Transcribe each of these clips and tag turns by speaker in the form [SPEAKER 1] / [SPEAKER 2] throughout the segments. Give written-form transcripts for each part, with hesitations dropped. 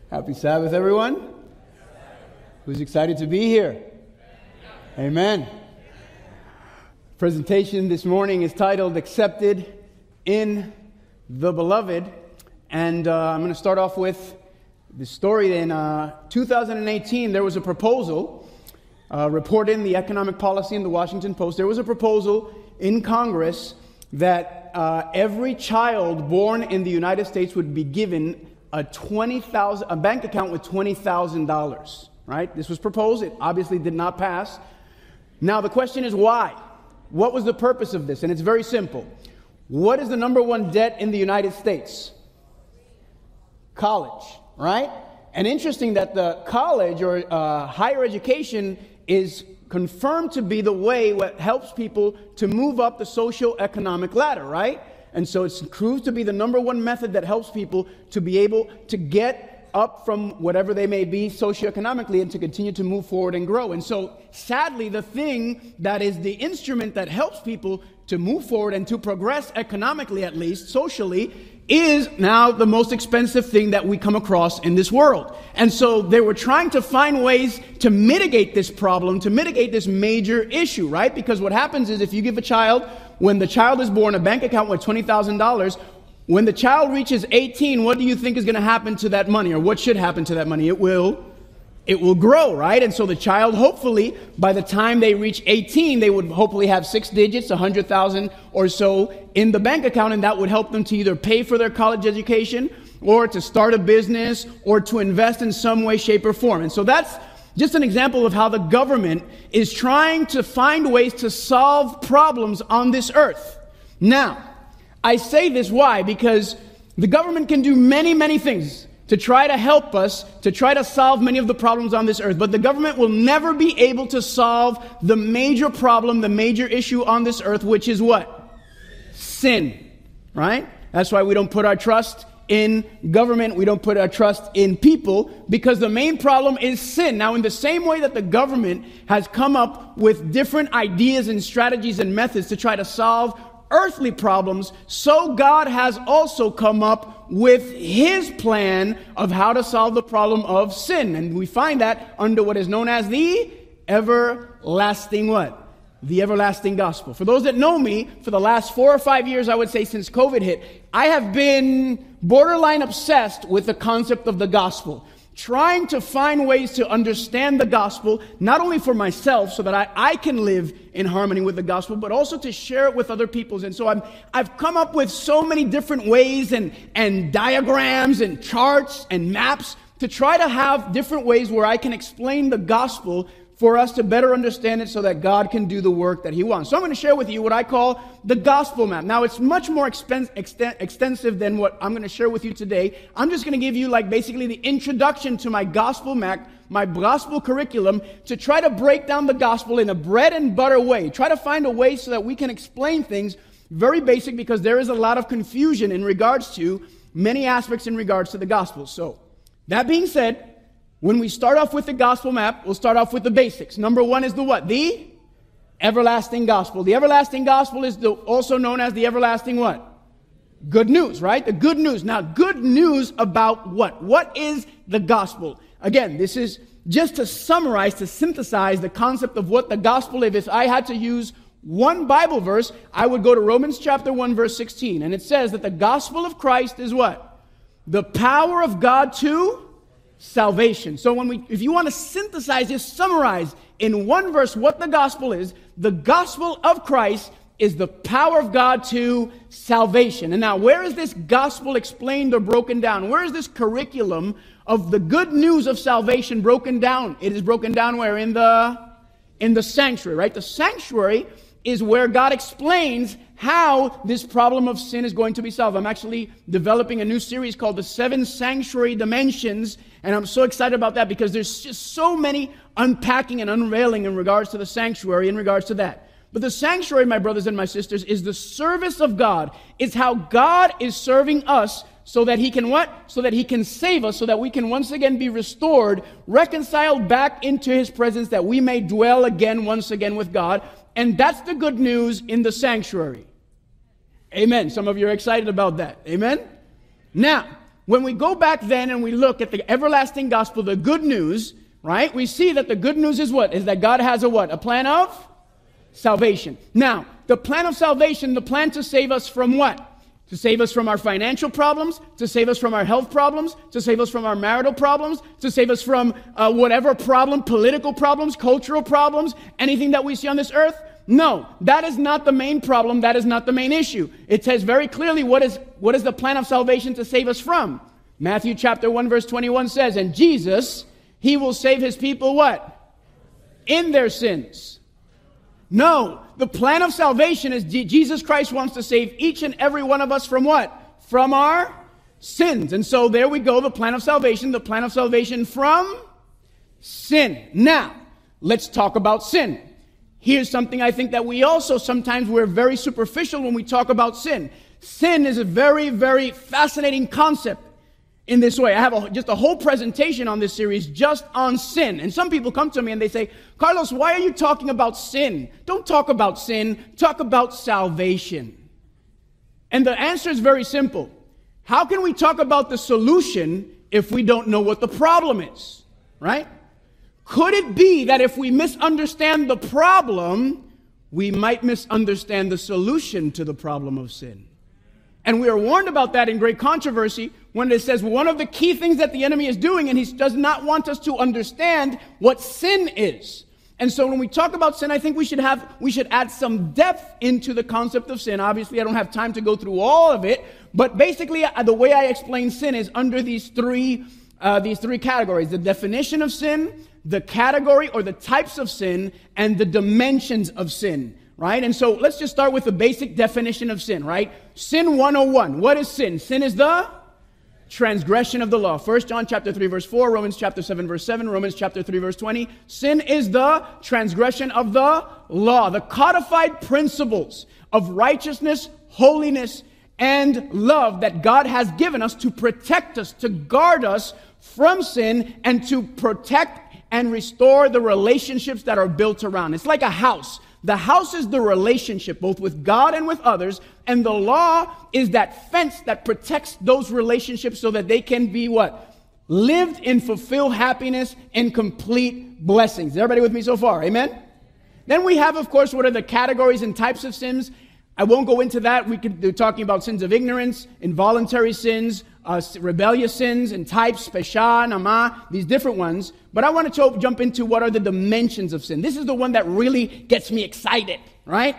[SPEAKER 1] Happy Sabbath, everyone. Who's excited to be here? Amen. Presentation this morning is titled Accepted in the Beloved. And I'm going to start off with the story. In 2018, there was a proposal reported in the Economic Policy in the Washington Post. There was a proposal in Congress that every child born in the United States would be given a bank account with $20,000. Right? This was proposed. It obviously did not pass. Now the question is why? What was the purpose of this? And it's very simple. What is the number one debt in the United States? College, right? And interesting that the college or higher education is confirmed to be the way that helps people to move up the socio-economic ladder, right? And so it's proved to be the number one method that helps people to be able to get up from whatever they may be socioeconomically and to continue to move forward and grow. And so sadly, the thing that is the instrument that helps people to move forward and to progress economically, at least socially, is now the most expensive thing that we come across in this world. And so they were trying to find ways to mitigate this problem, to mitigate this major issue, right? Because what happens is if you give a child, when the child is born, a bank account with $20,000, when the child reaches 18, what do you think is going to happen to that money, or what should happen to that money? It will grow, right? And so the child, hopefully, by the time they reach 18, they would hopefully have 6 digits, 100,000 or so in the bank account, and that would help them to either pay for their college education or to start a business or to invest in some way, shape, or form. And so that's just an example of how the government is trying to find ways to solve problems on this earth. Now, I say this, why? Because the government can do many, many things to try to help us, to try to solve many of the problems on this earth. But the government will never be able to solve the major problem, the major issue on this earth, which is what? Sin, right? That's why we don't put our trust in government. We don't put our trust in people, because the main problem is sin. Now, in the same way that the government has come up with different ideas and strategies and methods to try to solve earthly problems, so God has also come up with His plan of how to solve the problem of sin. And we find that under what is known as the everlasting what? The everlasting gospel. For those that know me, for the last 4 or 5 years, I would say since COVID hit, I have been borderline obsessed with the concept of the gospel. Trying to find ways to understand the gospel, not only for myself, so that I can live in harmony with the gospel, but also to share it with other people. And so I've come up with so many different ways and diagrams and charts and maps to try to have different ways where I can explain the gospel for us to better understand it so that God can do the work that He wants. So I'm going to share with you what I call the gospel map. Now, it's much more extensive than what I'm going to share with you today. I'm just going to give you basically the introduction to my gospel map, my gospel curriculum, to try to break down the gospel in a bread and butter way. Try to find a way so that we can explain things very basic, because there is a lot of confusion in regards to many aspects in regards to the gospel. So, that being said, when we start off with the gospel map, we'll start off with the basics. Number one is the what? The everlasting gospel. The everlasting gospel is also known as the everlasting what? Good news, right? The good news. Now, good news about what? What is the gospel? Again, this is just to summarize, to synthesize the concept of what the gospel is. If I had to use one Bible verse, I would go to Romans chapter 1, verse 16. And it says that the gospel of Christ is what? The power of God to salvation. So if you want to synthesize, just summarize in one verse what the gospel is, the gospel of Christ is the power of God to salvation. And now, where is this gospel explained or broken down? Where is this curriculum of the good news of salvation broken down? It is broken down where? In the sanctuary, right? The sanctuary is where God explains how this problem of sin is going to be solved. I'm actually developing a new series called The 7 Sanctuary Dimensions, and I'm so excited about that because there's just so many unpacking and unveiling in regards to the sanctuary, in regards to that. But the sanctuary, my brothers and my sisters, is the service of God. It's how God is serving us so that He can what? So that He can save us, so that we can once again be restored, reconciled back into His presence, that we may dwell again, once again with God. And that's the good news in the sanctuary. Amen. Some of you are excited about that. Amen. Now, when we go back then and we look at the everlasting gospel, the good news, right? We see that the good news is what? Is that God has a what? A plan of salvation. Now, the plan of salvation, the plan to save us from what? To save us from our financial problems, to save us from our health problems, to save us from our marital problems, to save us from whatever problem, political problems, cultural problems, anything that we see on this earth. No, that is not the main problem. That is not the main issue. It says very clearly what is the plan of salvation to save us from. Matthew chapter 1 verse 21 says, and Jesus, he will save his people what? In their sins. No, the plan of salvation is Jesus Christ wants to save each and every one of us from what? From our sins. And so there we go, the plan of salvation from sin. Now, let's talk about sin. Here's something I think that we also sometimes we're very superficial when we talk about sin. Sin is a very, very fascinating concept in this way. I have just a whole presentation on this series just on sin. And some people come to me and they say, Carlos, why are you talking about sin? Don't talk about sin. Talk about salvation. And the answer is very simple. How can we talk about the solution if we don't know what the problem is? Right? Could it be that if we misunderstand the problem, we might misunderstand the solution to the problem of sin? And we are warned about that in Great Controversy when it says one of the key things that the enemy is doing, and he does not want us to understand what sin is. And so when we talk about sin, I think we should add some depth into the concept of sin. Obviously, I don't have time to go through all of it, but basically the way I explain sin is under these three categories: the definition of sin, the category or the types of sin, and the dimensions of sin, right? And so let's just start with the basic definition of sin, right? Sin 101. What is sin? Sin is the transgression of the law. 1 John chapter 3 verse 4, Romans chapter 7 verse 7, Romans chapter 3 verse 20. Sin is the transgression of the law, the codified principles of righteousness, holiness, and love that God has given us to protect us, to guard us from sin, and to protect and restore the relationships that are built around. It's like a house. The house is the relationship, both with God and with others, and the law is that fence that protects those relationships so that they can be what? Lived in fulfilled happiness and complete blessings. Is everybody with me so far? Amen? Then we have, of course, what are the categories and types of sins. I won't go into that. We could be talking about sins of ignorance, involuntary sins, rebellious sins, and types, pesha, nama, these different ones. But I want to jump into what are the dimensions of sin. This is the one that really gets me excited, right?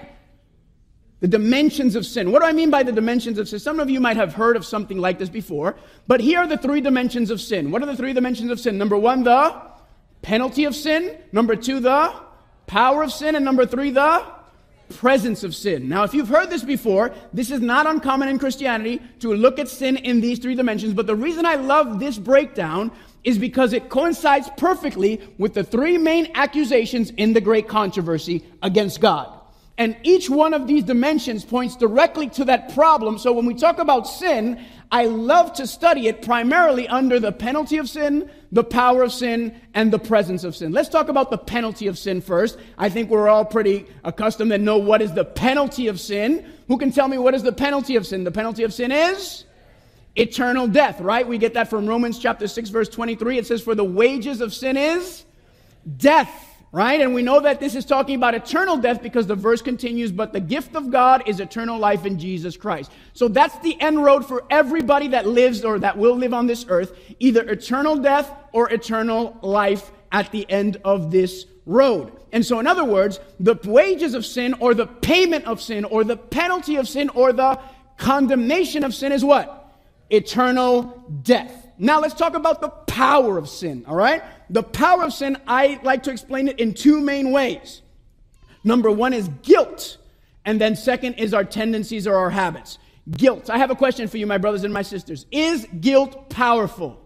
[SPEAKER 1] The dimensions of sin. What do I mean by the dimensions of sin? Some of you might have heard of something like this before, but here are the three dimensions of sin. What are the three dimensions of sin? Number one, the penalty of sin. Number two, the power of sin. And number three, the presence of sin. Now, if you've heard this before, this is not uncommon in Christianity to look at sin in these three dimensions. But the reason I love this breakdown is because it coincides perfectly with the three main accusations in the Great Controversy against God. And each one of these dimensions points directly to that problem. So when we talk about sin, I love to study it primarily under the penalty of sin, the power of sin, and the presence of sin. Let's talk about the penalty of sin first. I think we're all pretty accustomed to know what is the penalty of sin. Who can tell me what is the penalty of sin? The penalty of sin is eternal death, right? We get that from Romans chapter 6, verse 23. It says, for the wages of sin is death. Right? And we know that this is talking about eternal death because the verse continues, but the gift of God is eternal life in Jesus Christ. So that's the end road for everybody that lives or that will live on this earth, either eternal death or eternal life at the end of this road. And so in other words, the wages of sin or the payment of sin or the penalty of sin or the condemnation of sin is what? Eternal death. Now let's talk about the power of sin, all right? The power of sin, I like to explain it in two main ways. Number one is guilt, and then second is our tendencies or our habits. Guilt. I have a question for you, my brothers and my sisters. Is guilt powerful?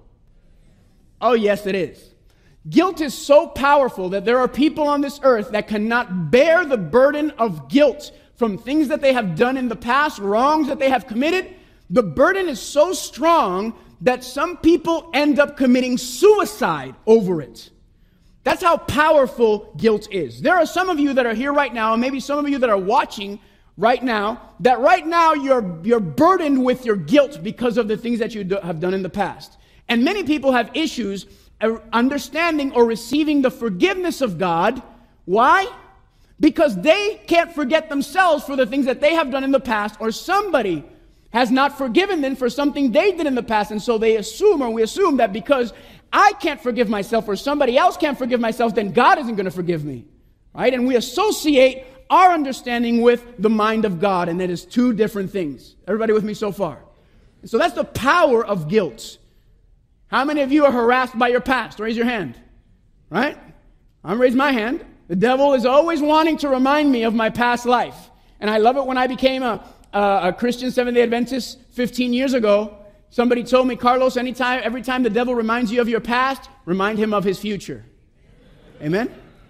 [SPEAKER 1] Oh, yes, it is. Guilt is so powerful that there are people on this earth that cannot bear the burden of guilt from things that they have done in the past, wrongs that they have committed. The burden is so strong that some people end up committing suicide over it. That's how powerful guilt is. There are some of you that are here right now, and maybe some of you that are watching right now, that right now you're burdened with your guilt because of the things that you have done in the past. And many people have issues understanding or receiving the forgiveness of God. Why? Because they can't forget themselves for the things that they have done in the past, or somebody has not forgiven them for something they did in the past. And so we assume that because I can't forgive myself or somebody else can't forgive myself, then God isn't going to forgive me. Right? And we associate our understanding with the mind of God, and that is two different things. Everybody with me so far? And so that's the power of guilt. How many of you are harassed by your past? Raise your hand. Right? I'm raising my hand. The devil is always wanting to remind me of my past life. And I love it when I became a Christian Seventh-day Adventist 15 years ago. Somebody told me, Carlos, every time the devil reminds you of your past, remind him of his future. Amen?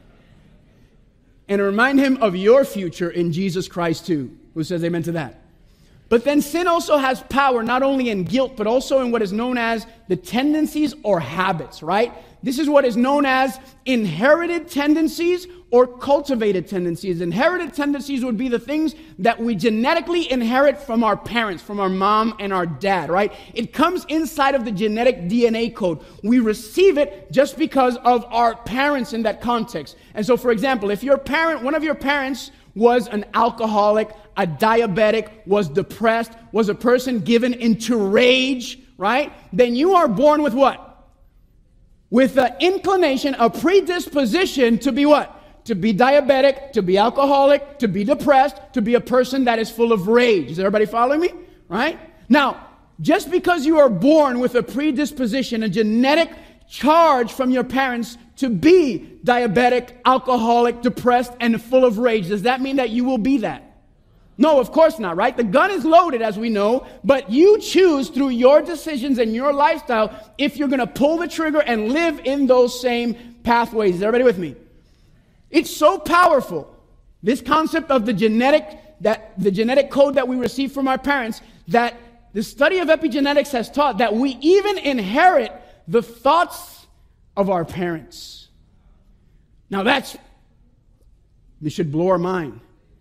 [SPEAKER 1] And remind him of your future in Jesus Christ too. Who says amen to that? But then sin also has power not only in guilt, but also in what is known as the tendencies or habits, right? This is what is known as inherited tendencies or cultivated tendencies. Inherited tendencies would be the things that we genetically inherit from our parents, from our mom and our dad, right? It comes inside of the genetic DNA code. We receive it just because of our parents in that context. And so, for example, if one of your parents was an alcoholic, a diabetic, was depressed, was a person given into rage, right? Then you are born with what? With an inclination, a predisposition to be what? To be diabetic, to be alcoholic, to be depressed, to be a person that is full of rage. Is everybody following me? Right? Now, just because you are born with a predisposition, a genetic charge from your parents to be diabetic, alcoholic, depressed, and full of rage, does that mean that you will be that? No, of course not, right? The gun is loaded, as we know, but you choose through your decisions and your lifestyle if you're going to pull the trigger and live in those same pathways. Is everybody with me? It's so powerful, this concept of the genetic code that we receive from our parents, that the study of epigenetics has taught that we even inherit the thoughts of our parents. Now this should blow our mind.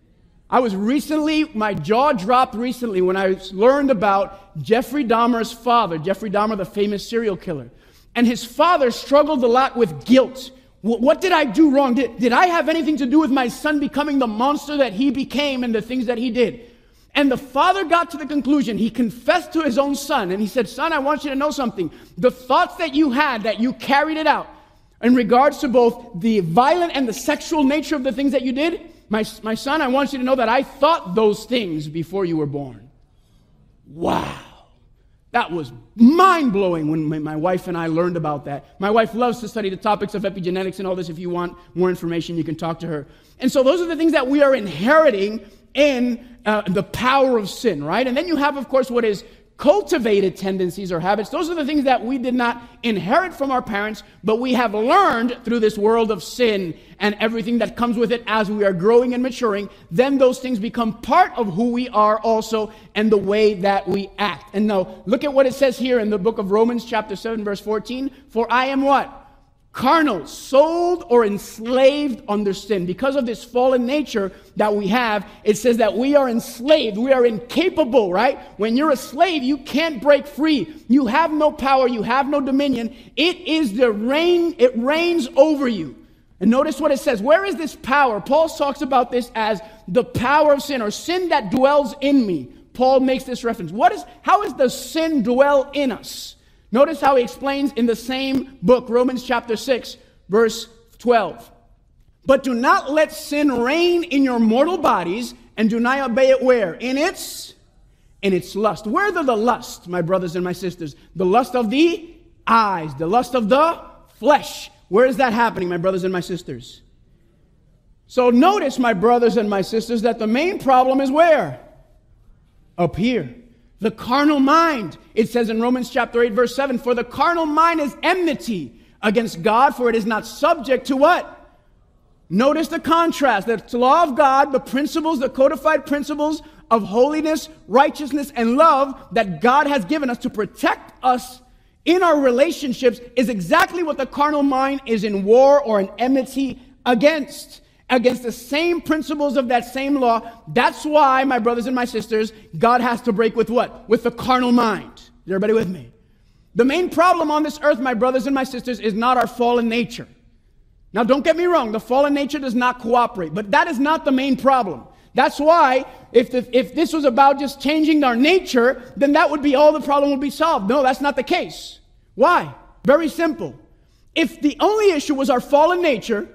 [SPEAKER 1] My jaw dropped recently when I learned about Jeffrey Dahmer's father, Jeffrey Dahmer, the famous serial killer. And his father struggled a lot with guilt. What did I do wrong? Did I have anything to do with my son becoming the monster that he became and the things that he did? And the father got to the conclusion, he confessed to his own son, and he said, son, I want you to know something. The thoughts that you had, that you carried it out in regards to both the violent and the sexual nature of the things that you did, my son, I want you to know that I thought those things before you were born. Wow. That was mind-blowing when my wife and I learned about that. My wife loves to study the topics of epigenetics and all this. If you want more information, you can talk to her. And so those are the things that we are inheriting in the power of sin, right? And then you have, of course, what is cultivated tendencies or habits. Those are the things that we did not inherit from our parents, but we have learned through this world of sin and everything that comes with it as we are growing and maturing. Then those things become part of who we are also and the way that we act. And now look at what it says here in the book of Romans chapter 7 verse 14. For I am what? Carnal, sold or enslaved under sin. Because of this fallen nature that we have, it says that we are enslaved. We are incapable, right? When you're a slave, you can't break free. You have no power. You have no dominion. It reigns over you. And notice what it says. Where is this power? Paul talks about this as the power of sin, or sin that dwells in me. Paul makes this reference. How is the sin dwell in us? Notice how he explains in the same book, Romans chapter 6, verse 12. But do not let sin reign in your mortal bodies, and do not obey it where? In its lust. Where are the lust, my brothers and my sisters? The lust of the eyes, the lust of the flesh. Where is that happening, my brothers and my sisters? So notice, my brothers and my sisters, that the main problem is where? Up here. The carnal mind. It says in Romans chapter 8, verse 7, for the carnal mind is enmity against God, for it is not subject to what? Notice the contrast. The law of God, the principles, the codified principles of holiness, righteousness, and love that God has given us to protect us in our relationships is exactly what the carnal mind is in war or in enmity against. against the same principles of that same law. That's why, my brothers and my sisters, God has to break with what? With the carnal mind. Is everybody with me? The main problem on this earth, my brothers and my sisters, is not our fallen nature. Now, don't get me wrong. The fallen nature does not cooperate, but that is not the main problem. That's why if this was about just changing our nature, then that would be all the problem would be solved. No, that's not the case. Why? Very simple. If the only issue was our fallen nature,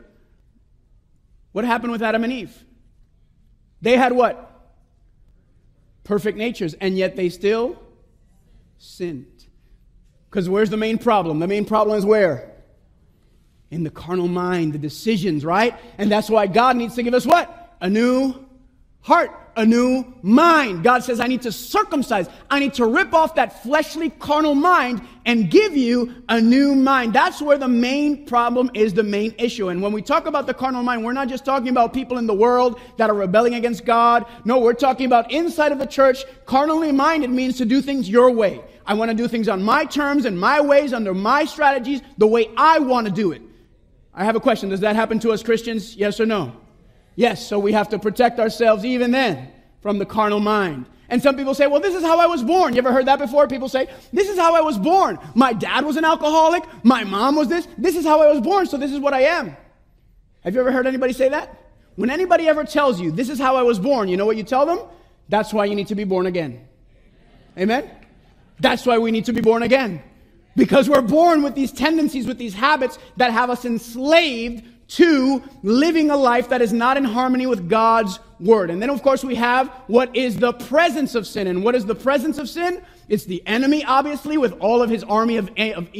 [SPEAKER 1] what happened with Adam and Eve? They had what? Perfect natures, and yet they still sinned. Because where's the main problem? The main problem is where? In the carnal mind, the decisions, right? And that's why God needs to give us what? A new heart, a new mind. God says, I need to circumcise. I need to rip off that fleshly carnal mind and give you a new mind. That's where the main problem is, the main issue. And when we talk about the carnal mind, we're not just talking about people in the world that are rebelling against God. No, we're talking about inside of the church. Carnally minded means to do things your way. I want to do things on my terms and my ways, under my strategies, the way I want to do it. I have a question. Does that happen to us Christians? Yes or no? Yes, so we have to protect ourselves even then from the carnal mind. And some people say, well, this is how I was born. You ever heard that before? People say, this is how I was born. My dad was an alcoholic. My mom was this. This is how I was born, so this is what I am. Have you ever heard anybody say that? When anybody ever tells you, this is how I was born, you know what you tell them? That's why you need to be born again. Amen? That's why we need to be born again. Because we're born with these tendencies, with these habits that have us enslaved to living a life that is not in harmony with God's word. And then, of course, we have what is the presence of sin. And what is the presence of sin? It's the enemy, obviously, with all of his army of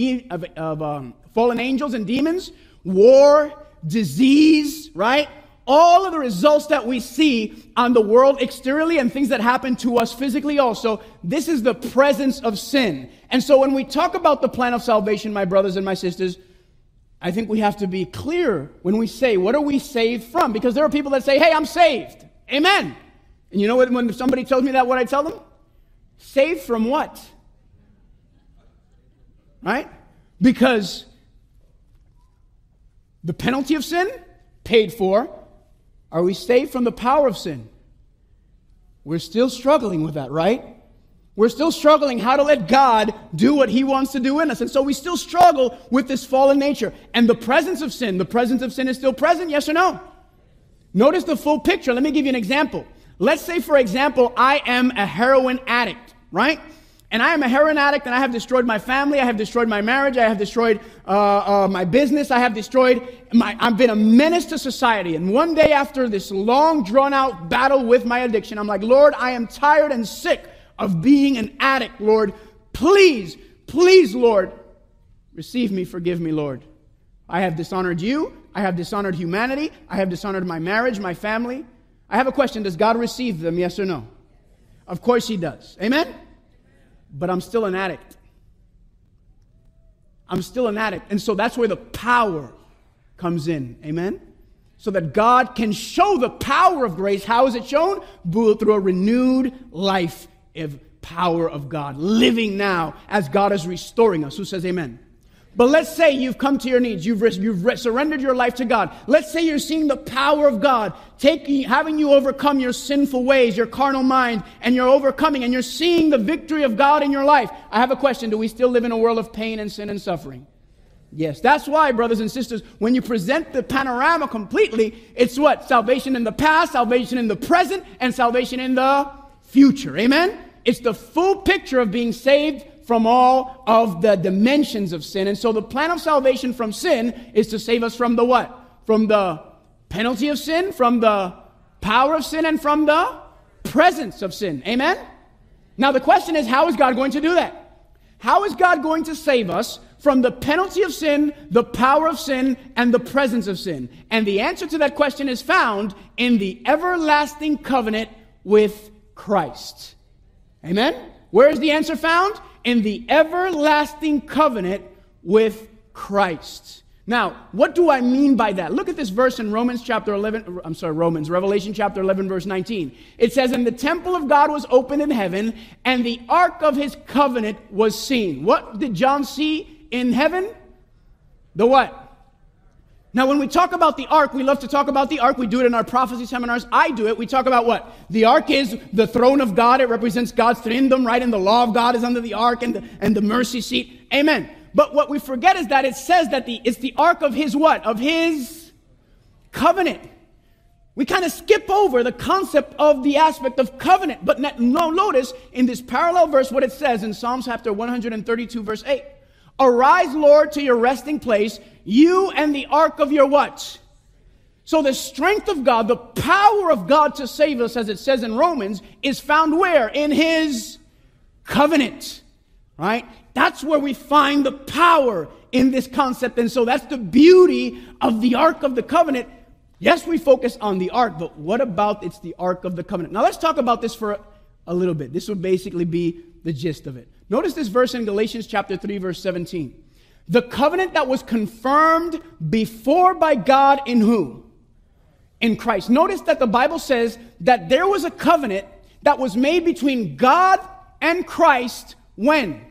[SPEAKER 1] fallen angels and demons. War, disease, right? All of the results that we see on the world exteriorly and things that happen to us physically also, this is the presence of sin. And so when we talk about the plan of salvation, my brothers and my sisters, I think we have to be clear when we say, what are we saved from? Because there are people that say, hey, I'm saved. Amen. And you know what, when somebody tells me that, what I tell them? Saved from what? Right? Because the penalty of sin, paid for. Are we saved from the power of sin? We're still struggling with that, right? We're still struggling how to let God do what he wants to do in us. And so we still struggle with this fallen nature. And the presence of sin is still present, yes or no? Notice the full picture. Let me give you an example. Let's say, for example, I am a heroin addict, right? And I am a heroin addict, and I have destroyed my family, I have destroyed my marriage, I have destroyed my business, I've been a menace to society. And one day after this long, drawn-out battle with my addiction, I'm like, Lord, I am tired and sick of being an addict, Lord. Please, please, Lord, receive me, forgive me, Lord. I have dishonored you, I have dishonored humanity, I have dishonored my marriage, my family. I have a question, does God receive them, yes or no? Of course he does. Amen? But I'm still an addict. I'm still an addict. And so that's where the power comes in. Amen? So that God can show the power of grace. How is it shown? Through a renewed life of power of God. Living now as God is restoring us. Who says amen? But let's say you've come to your knees. You've surrendered your life to God. Let's say you're seeing the power of God having you overcome your sinful ways, your carnal mind, and you're overcoming, and you're seeing the victory of God in your life. I have a question. Do we still live in a world of pain and sin and suffering? Yes. That's why, brothers and sisters, when you present the panorama completely, it's what? Salvation in the past, salvation in the present, and salvation in the future. Amen? It's the full picture of being saved from all of the dimensions of sin. And so the plan of salvation from sin is to save us from the what? From the penalty of sin, from the power of sin, and from the presence of sin. Amen? Now the question is, how is God going to do that? How is God going to save us from the penalty of sin, the power of sin, and the presence of sin? And the answer to that question is found in the everlasting covenant with Christ. Amen? Where is the answer found? In the everlasting covenant with Christ. Now, what do I mean by that? Look at this verse in Revelation chapter 11, verse 19. It says, and the temple of God was opened in heaven, and the ark of his covenant was seen. What did John see in heaven? The what? Now, when we talk about the ark, we love to talk about the ark. We do it in our prophecy seminars. I do it. We talk about what? The ark is the throne of God. It represents God's throne, right? And the law of God is under the ark and the mercy seat. Amen. But what we forget is that it says that it's the ark of his what? Of his covenant. We kind of skip over the concept of the aspect of covenant. But notice in this parallel verse what it says in Psalms chapter 132, verse 8. Arise, Lord, to your resting place, you and the ark of your what? So the strength of God, the power of God to save us, as it says in Romans, is found where? In his covenant, right? That's where we find the power in this concept. And so that's the beauty of the ark of the covenant. Yes, we focus on the ark, but what about it's the ark of the covenant? Now let's talk about this for a little bit. This would basically be the gist of it. Notice this verse in Galatians chapter 3, verse 17. The covenant that was confirmed before by God in who? In Christ. Notice that the Bible says that there was a covenant that was made between God and Christ when?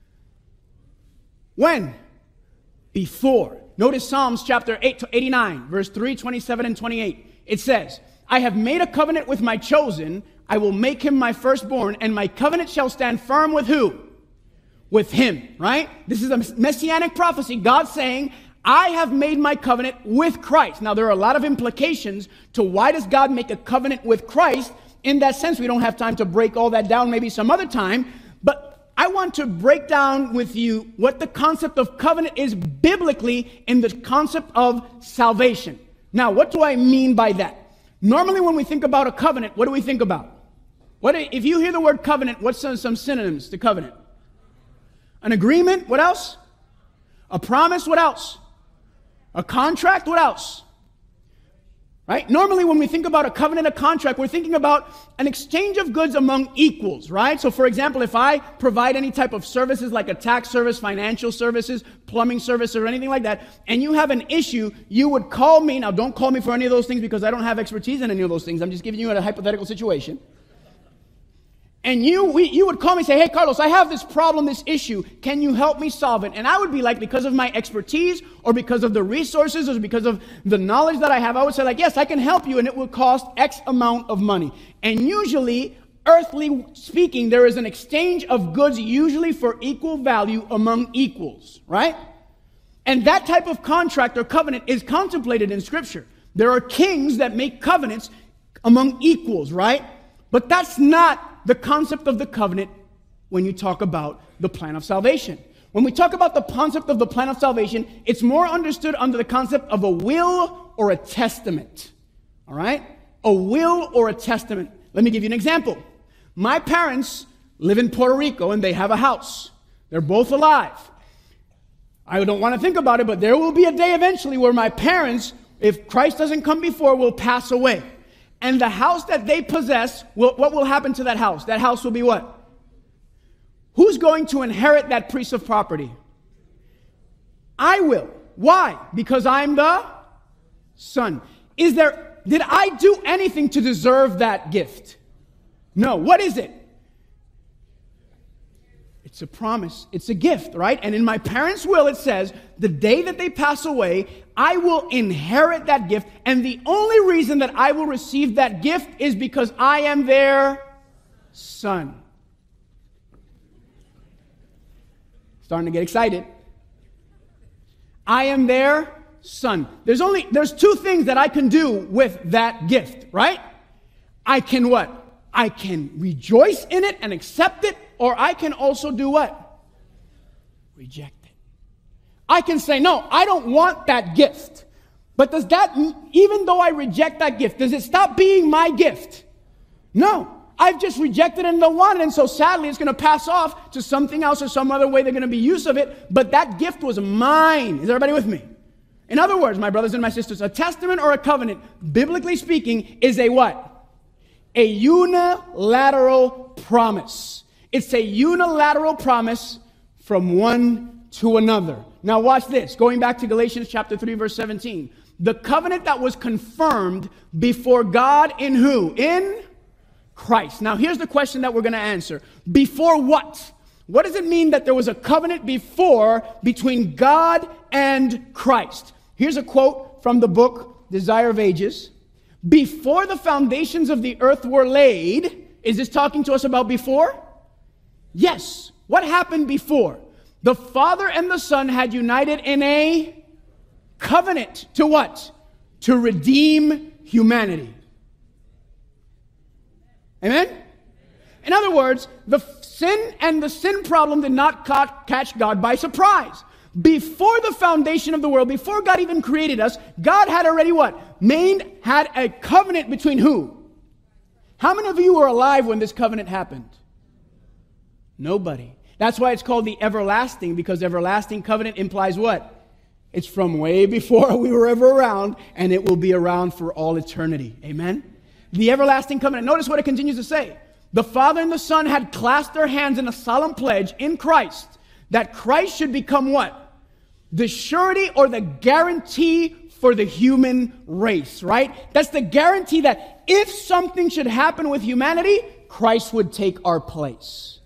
[SPEAKER 1] When? Before. Notice Psalms chapter 89, verse 3, 27, and 28. It says, I have made a covenant with my chosen. I will make him my firstborn, and my covenant shall stand firm with who? With him, right? This is a messianic prophecy. God saying, I have made my covenant with Christ. Now, there are a lot of implications to why does God make a covenant with Christ. In that sense, we don't have time to break all that down, maybe some other time. But I want to break down with you what the concept of covenant is biblically in the concept of salvation. Now, what do I mean by that? Normally, when we think about a covenant, what do we think about? If you hear the word covenant, what's some synonyms to covenant? An agreement, what else? A promise, what else? A contract, what else? Right? Normally when we think about a covenant, a contract, we're thinking about an exchange of goods among equals, right? So for example, if I provide any type of services like a tax service, financial services, plumbing service, or anything like that, and you have an issue, you would call me. Now don't call me for any of those things because I don't have expertise in any of those things. I'm just giving you a hypothetical situation. And you would call me and say, hey, Carlos, I have this problem, this issue. Can you help me solve it? And I would be like, because of my expertise or because of the resources or because of the knowledge that I have, I would say like, yes, I can help you, and it will cost X amount of money. And usually, earthly speaking, there is an exchange of goods usually for equal value among equals, right? And that type of contract or covenant is contemplated in Scripture. There are kings that make covenants among equals, right? But that's not the concept of the covenant when you talk about the plan of salvation. When we talk about the concept of the plan of salvation, it's more understood under the concept of a will or a testament. All right? A will or a testament. Let me give you an example. My parents live in Puerto Rico and they have a house. They're both alive. I don't want to think about it, but there will be a day eventually where my parents, if Christ doesn't come before, will pass away. And the house that they possess, what will happen to that house? That house will be what? Who's going to inherit that piece of property? I will. Why? Because I'm the son. Did I do anything to deserve that gift? No. What is it? It's a promise. It's a gift, right? And in my parents' will, it says, the day that they pass away, I will inherit that gift. And the only reason that I will receive that gift is because I am their son. Starting to get excited. I am their son. There's two things that I can do with that gift, right? I can what? I can rejoice in it and accept it, or I can also do what? Reject it. I can say, no, I don't want that gift. But does that, even though I reject that gift, does it stop being my gift? No. I've just rejected it and don't want it, and so sadly it's going to pass off to something else or some other way they're going to be use of it, but that gift was mine. Is everybody with me? In other words, my brothers and my sisters, a testament or a covenant, biblically speaking, is a what? A unilateral promise. It's a unilateral promise from one to another. Now watch this. Going back to Galatians chapter 3, verse 17. The covenant that was confirmed before God in who? In Christ. Now here's the question that we're going to answer. Before what? What does it mean that there was a covenant before between God and Christ? Here's a quote quote from the book Desire of Ages. Before the foundations of the earth were laid, is this talking to us about before? Yes. What happened before? The Father and the Son had united in a covenant to what? To redeem humanity. Amen? In other words, the sin problem did not catch God by surprise. Before the foundation of the world, before God even created us, God had already what? Had a covenant between who? How many of you were alive when this covenant happened? Nobody. That's why it's called the everlasting, because everlasting covenant implies what? It's from way before we were ever around, and it will be around for all eternity. Amen? The everlasting covenant. Notice what it continues to say. The Father and the Son had clasped their hands in a solemn pledge in Christ that Christ should become what? The surety or the guarantee for the human race, right? That's the guarantee that if something should happen with humanity, Christ would take our place.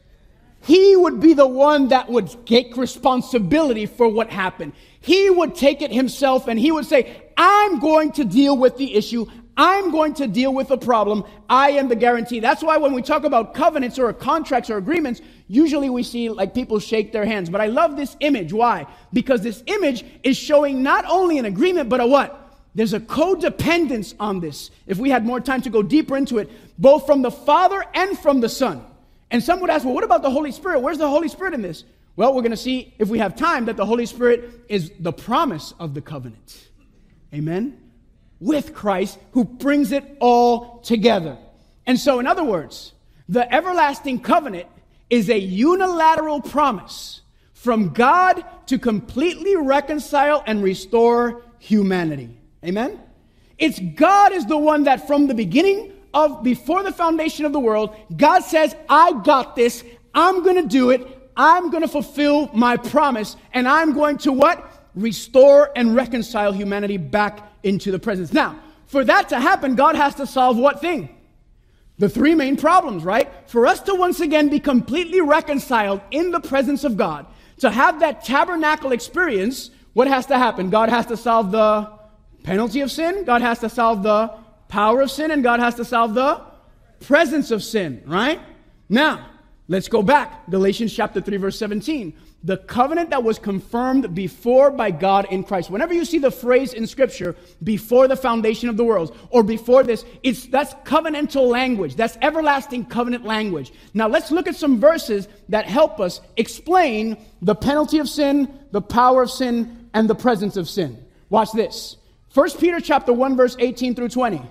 [SPEAKER 1] He would be the one that would take responsibility for what happened. He would take it himself and he would say, I'm going to deal with the issue. I'm going to deal with the problem. I am the guarantee. That's why when we talk about covenants or contracts or agreements, usually we see like people shake their hands. But I love this image. Why? Because this image is showing not only an agreement, but a what? There's a codependence on this. If we had more time to go deeper into it, both from the Father and from the Son. And some would ask, well, what about the Holy Spirit? Where's the Holy Spirit in this? Well, we're going to see, if we have time, that the Holy Spirit is the promise of the covenant. Amen? With Christ, who brings it all together. And so, in other words, the everlasting covenant is a unilateral promise from God to completely reconcile and restore humanity. Amen? It's God is the one that from the beginning of, before the foundation of the world, God says, I got this, I'm going to do it, I'm going to fulfill my promise, and I'm going to what? Restore and reconcile humanity back into the presence. Now, for that to happen, God has to solve what thing? The three main problems, right? For us to once again be completely reconciled in the presence of God, to have that tabernacle experience, what has to happen? God has to solve the penalty of sin, God has to solve the power of sin, and God has to solve the presence of sin, right? Now, let's go back. Galatians chapter 3, verse 17. The covenant that was confirmed before by God in Christ. Whenever you see the phrase in Scripture, before the foundation of the world, or before this, that's covenantal language. That's everlasting covenant language. Now let's look at some verses that help us explain the penalty of sin, the power of sin, and the presence of sin. Watch this. 1 Peter chapter 1, verse 18 through 20.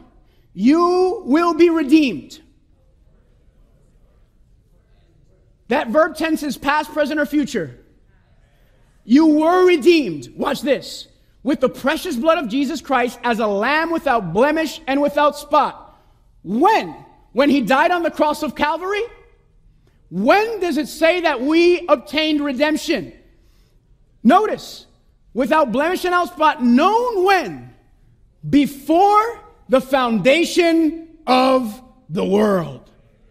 [SPEAKER 1] You will be redeemed. That verb tense is past, present, or future. You were redeemed. Watch this. With the precious blood of Jesus Christ as a lamb without blemish and without spot. When? When he died on the cross of Calvary? When does it say that we obtained redemption? Notice, without blemish and without spot, known when? Before the foundation of the world.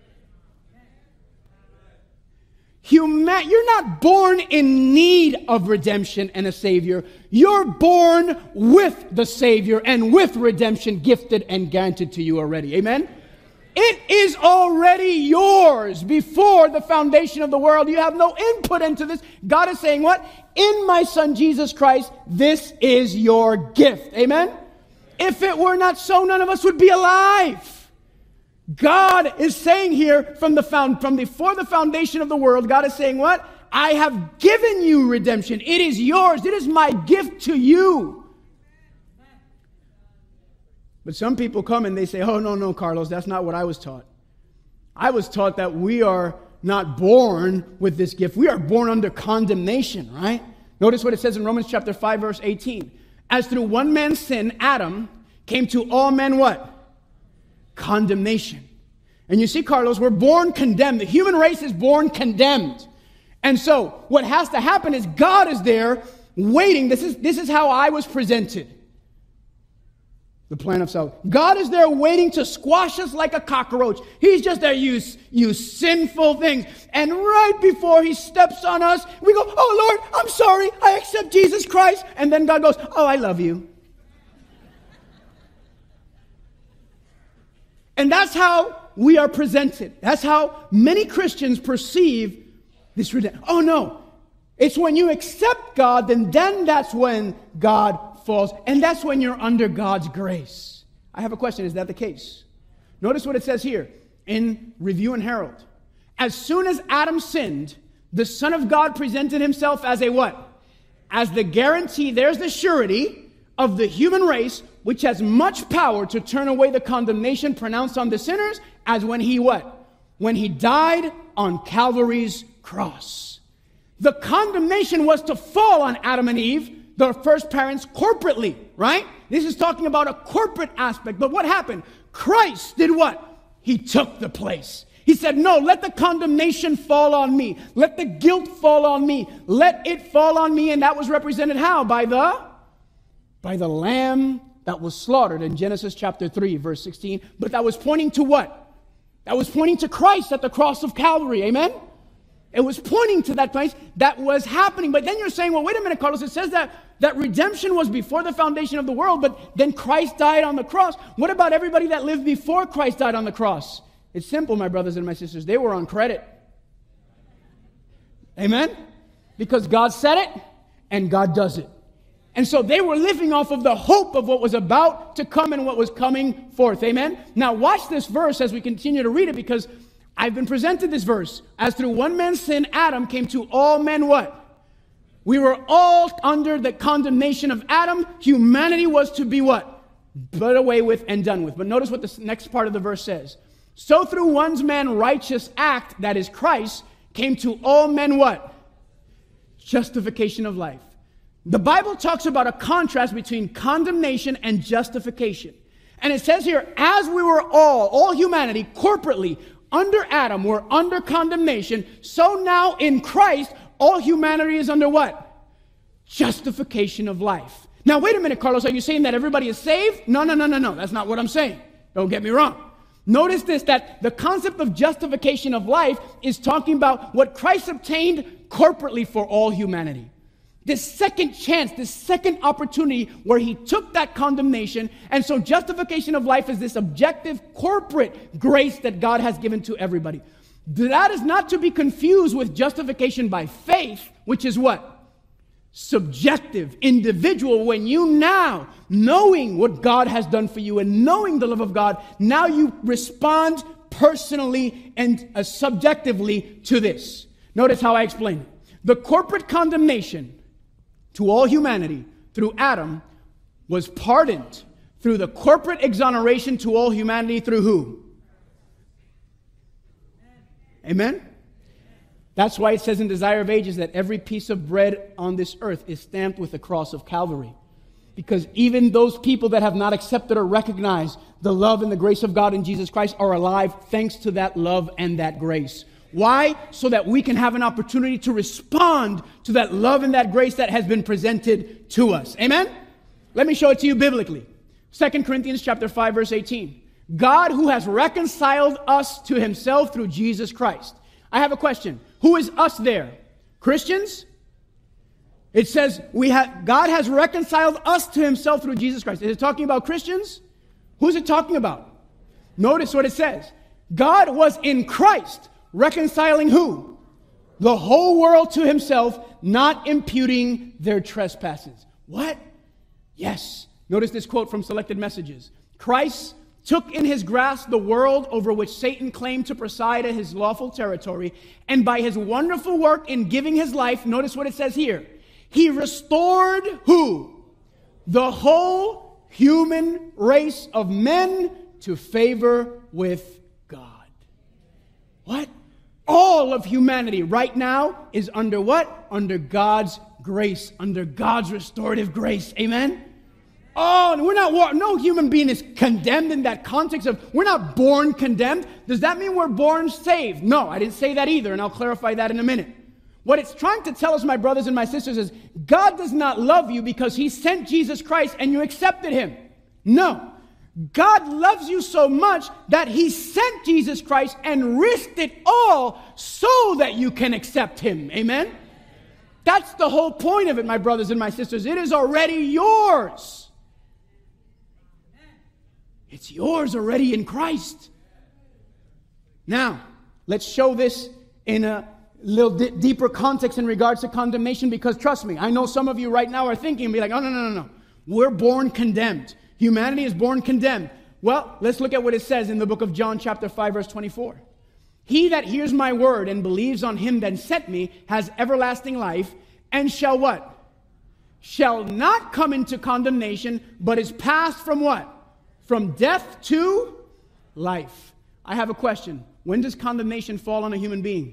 [SPEAKER 1] You're not born in need of redemption and a Savior. You're born with the Savior and with redemption gifted and granted to you already. Amen? It is already yours before the foundation of the world. You have no input into this. God is saying what? In my Son Jesus Christ, this is your gift. Amen? If it were not so, none of us would be alive. God is saying here from before the foundation of the world, God is saying what? I have given you redemption. It is yours. It is my gift to you. But some people come and they say, oh, no, Carlos, that's not what I was taught. I was taught that we are not born with this gift. We are born under condemnation, right? Notice what it says in Romans chapter 5, verse 18. As through one man's sin, Adam, came to all men what? Condemnation. And you see, Carlos, we're born condemned. The human race is born condemned. And so what has to happen is God is there waiting. This is how I was presented. The plan of salvation. God is there waiting to squash us like a cockroach. He's just there, you sinful things. And right before he steps on us, we go, oh Lord, I'm sorry, I accept Jesus Christ. And then God goes, oh, I love you. And that's how we are presented. That's how many Christians perceive this redemption. Oh no, it's when you accept God, then that's when God falls. And that's when you're under God's grace. I have a question, is that the case? Notice what it says here in Review and Herald. As soon as Adam sinned, the Son of God presented himself as a what? As the guarantee, there's the surety of the human race, which has much power to turn away the condemnation pronounced on the sinners, as when he what? When he died on Calvary's cross. The condemnation was to fall on Adam and Eve, the first parents, corporately, right? This is talking about a corporate aspect. But what happened? Christ did what? He took the place. He said, no, let the condemnation fall on me. Let the guilt fall on me. Let it fall on me. And that was represented how? By the lamb that was slaughtered in Genesis chapter 3, verse 16. But that was pointing to what? That was pointing to Christ at the cross of Calvary. Amen? It was pointing to that place that was happening. But then you're saying, well, wait a minute, Carlos. It says that redemption was before the foundation of the world, but then Christ died on the cross. What about everybody that lived before Christ died on the cross? It's simple, my brothers and my sisters. They were on credit. Amen? Because God said it, and God does it. And so they were living off of the hope of what was about to come and what was coming forth. Amen? Now watch this verse as we continue to read it, because I've been presented this verse. As through one man's sin, Adam came to all men what? We were all under the condemnation of Adam. Humanity was to be what? Put away with and done with. But notice what the next part of the verse says. So through one man's righteous act, that is Christ, came to all men what? Justification of life. The Bible talks about a contrast between condemnation and justification. And it says here, as we were all humanity, corporately, under Adam, we're under condemnation. So now in Christ, all humanity is under what? Justification of life. Now, wait a minute, Carlos. Are you saying that everybody is saved? No. That's not what I'm saying. Don't get me wrong. Notice this, that the concept of justification of life is talking about what Christ obtained corporately for all humanity. This second chance, this second opportunity where he took that condemnation. And so justification of life is this objective corporate grace that God has given to everybody. That is not to be confused with justification by faith, which is what? Subjective, individual. When you now, knowing what God has done for you and knowing the love of God, now you respond personally and subjectively to this. Notice how I explain it. The corporate condemnation to all humanity through Adam was pardoned through the corporate exoneration to all humanity through who? Amen? That's why it says in Desire of Ages that every piece of bread on this earth is stamped with the cross of Calvary. Because even those people that have not accepted or recognized the love and the grace of God in Jesus Christ are alive thanks to that love and that grace. Why? So that we can have an opportunity to respond to that love and that grace that has been presented to us. Amen? Let me show it to you biblically. 2 Corinthians chapter 5, verse 18. God who has reconciled us to himself through Jesus Christ. I have a question. Who is us there? Christians? It says God has reconciled us to himself through Jesus Christ. Is it talking about Christians? Who's it talking about? Notice what it says. God was in Christ reconciling who? The whole world to himself, not imputing their trespasses. What? Yes. Notice this quote from Selected Messages. Christ took in his grasp the world over which Satan claimed to preside at his lawful territory, and by his wonderful work in giving his life, notice what it says here, he restored who? The whole human race of men to favor with God. What? All of humanity right now is under what? Under God's grace, under God's restorative grace. Amen? Oh, and we're not, no human being is condemned in that context of, we're not born condemned. Does that mean we're born saved? No, I didn't say that either, and I'll clarify that in a minute. What it's trying to tell us, my brothers and my sisters, is God does not love you because he sent Jesus Christ and you accepted him. No. God loves you so much that he sent Jesus Christ and risked it all so that you can accept him. Amen? That's the whole point of it, my brothers and my sisters. It is already yours. It's yours already in Christ. Now, let's show this in a little deeper context in regards to condemnation, because trust me, I know some of you right now are thinking and be like, oh, no. We're born condemned. Humanity is born condemned. Well, let's look at what it says in the book of John chapter 5, verse 24. He that hears my word and believes on him that sent me has everlasting life, and shall what? Shall not come into condemnation, but is passed from what? From death to life. I have a question. When does condemnation fall on a human being?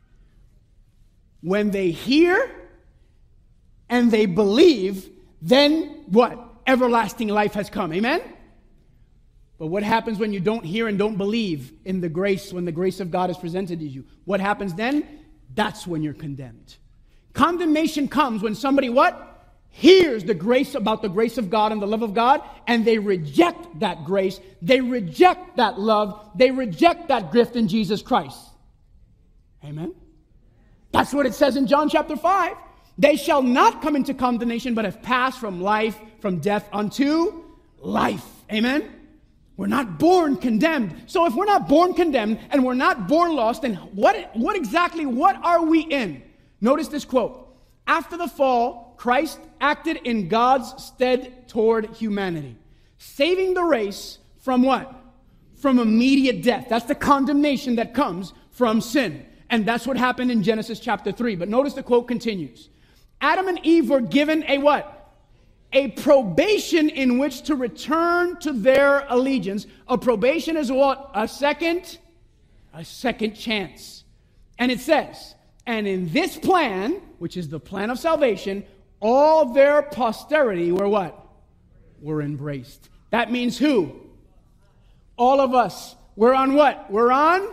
[SPEAKER 1] When they hear and they believe, then what? Everlasting life has come. Amen? But what happens when you don't hear and don't believe in the grace, when the grace of God is presented to you? What happens then? That's when you're condemned. Condemnation comes when somebody what? Hears the grace, about the grace of God and the love of God, and they reject that grace. They reject that love. They reject that gift in Jesus Christ. Amen? That's what it says in John chapter 5. They shall not come into condemnation, but have passed from life, from death unto life. Amen? We're not born condemned. So if we're not born condemned and we're not born lost, then what are we in? Notice this quote. After the fall, Christ acted in God's stead toward humanity, saving the race from what? From immediate death. That's the condemnation that comes from sin. And that's what happened in Genesis chapter 3. But notice the quote continues. Adam and Eve were given a what? A probation in which to return to their allegiance. A probation is what? A second chance. And it says, and in this plan, which is the plan of salvation, all their posterity were what? Were embraced. That means who? All of us. We're on what? We're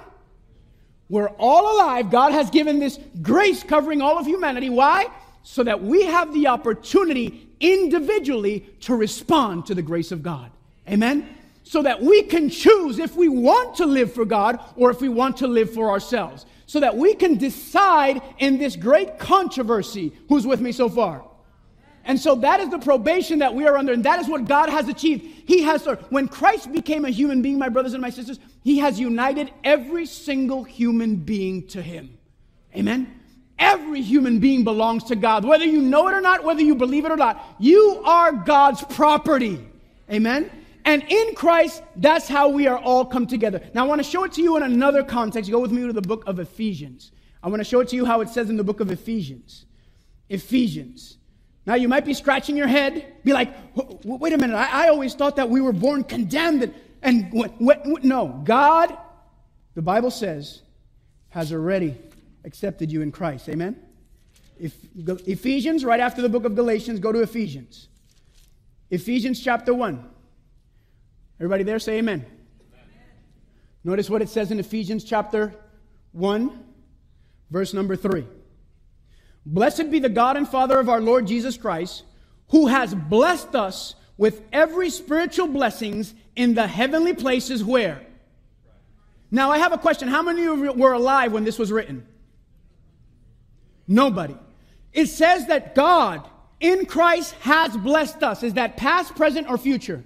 [SPEAKER 1] all alive. God has given this grace covering all of humanity. Why? So that we have the opportunity individually to respond to the grace of God. Amen? So that we can choose if we want to live for God or if we want to live for ourselves. So that we can decide in this great controversy. Who's with me so far? And so that is the probation that we are under, and that is what God has achieved. When Christ became a human being, my brothers and my sisters, He has united every single human being to Him. Amen? Every human being belongs to God. Whether you know it or not, whether you believe it or not, you are God's property. Amen? And in Christ, that's how we are all come together. Now, I want to show it to you in another context. Go with me to the book of Ephesians. I want to show it to you how it says in the book of Ephesians. Ephesians. Now, you might be scratching your head, be like, wait a minute, I always thought that we were born condemned. No, God, the Bible says, has already accepted you in Christ. Amen? Ephesians, right after the book of Galatians, go to Ephesians. Ephesians chapter 1. Everybody there, say amen. Notice what it says in Ephesians chapter 1, verse number 3. Blessed be the God and Father of our Lord Jesus Christ, who has blessed us with every spiritual blessings in the heavenly places where? Now, I have a question. How many of you were alive when this was written? Nobody. It says that God in Christ has blessed us. Is that past, present, or future?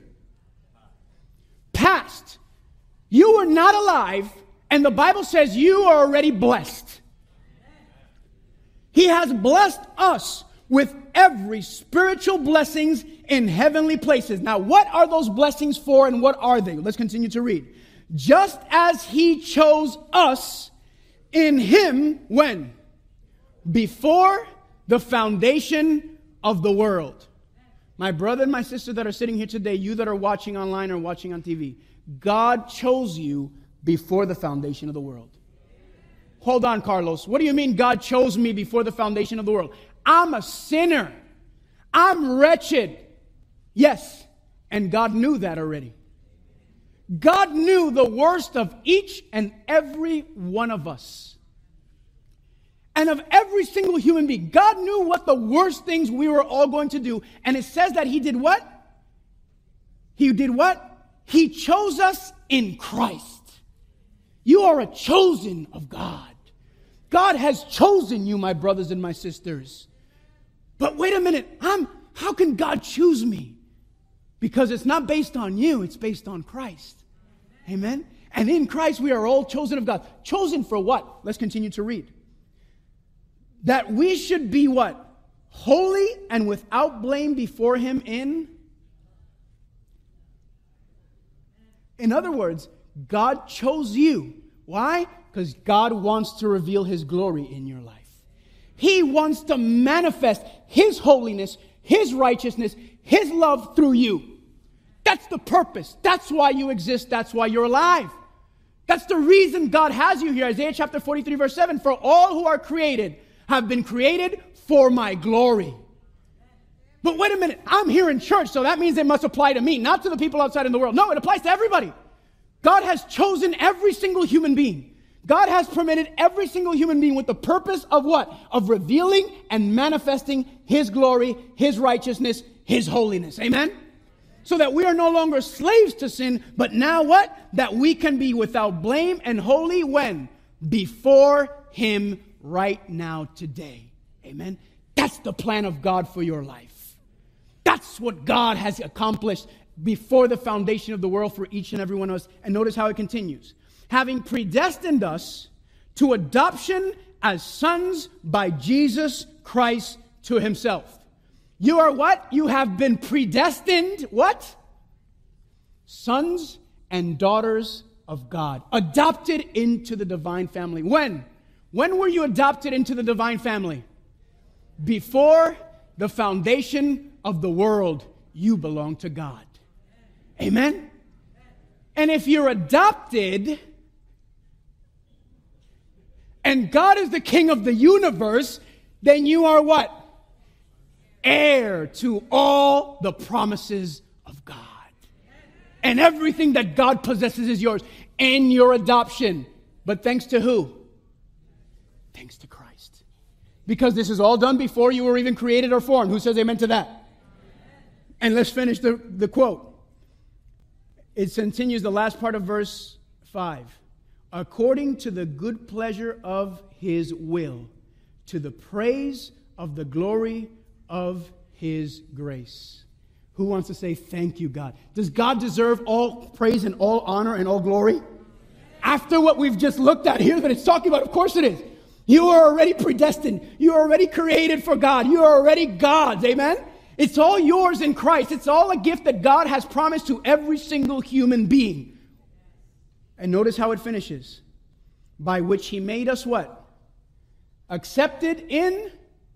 [SPEAKER 1] Past. You were not alive, and the Bible says you are already blessed. He has blessed us with every spiritual blessings in heavenly places. Now, what are those blessings for and what are they? Let's continue to read. Just as He chose us in Him, when? Before the foundation of the world. My brother and my sister that are sitting here today, you that are watching online or watching on TV, God chose you before the foundation of the world. Hold on, Carlos. What do you mean God chose me before the foundation of the world? I'm a sinner. I'm wretched. Yes, and God knew that already. God knew the worst of each and every one of us. And of every single human being. God knew what the worst things we were all going to do. And it says that He did what? He did what? He chose us in Christ. You are a chosen of God. God has chosen you, my brothers and my sisters. But wait a minute. How can God choose me? Because it's not based on you, it's based on Christ. Amen? And in Christ we are all chosen of God. Chosen for what? Let's continue to read. That we should be what? Holy and without blame before Him in other words, God chose you. Why? Because God wants to reveal His glory in your life. He wants to manifest His holiness, His righteousness, His love through you. That's the purpose. That's why you exist. That's why you're alive. That's the reason God has you here. Isaiah chapter 43 verse 7. For all who are created have been created for my glory. But wait a minute. I'm here in church, so that means it must apply to me, not to the people outside in the world. No, it applies to everybody. God has chosen every single human being. God has permitted every single human being with the purpose of what? Of revealing and manifesting His glory, His righteousness, His holiness. Amen? So that we are no longer slaves to sin, but now what? That we can be without blame and holy when? Before Him right now today. Amen? That's the plan of God for your life. That's what God has accomplished before the foundation of the world for each and every one of us. And notice how it continues. Having predestined us to adoption as sons by Jesus Christ to Himself. You are what? You have been predestined, what? Sons and daughters of God. Adopted into the divine family. When? When were you adopted into the divine family? Before the foundation of the world, you belong to God. Amen? And if you're adopted, and God is the King of the universe, then you are what? Heir to all the promises of God. And everything that God possesses is yours in your adoption. But thanks to who? Thanks to Christ. Because this is all done before you were even created or formed. Who says amen to that? And let's finish the quote. It continues the last part of verse 5. According to the good pleasure of His will, to the praise of the glory of His grace. Who wants to say thank you, God? Does God deserve all praise and all honor and all glory? After what we've just looked at here that it's talking about, of course it is. You are already predestined. You are already created for God. You are already God's. Amen? It's all yours in Christ. It's all a gift that God has promised to every single human being. And notice how it finishes. By which He made us what? Accepted in.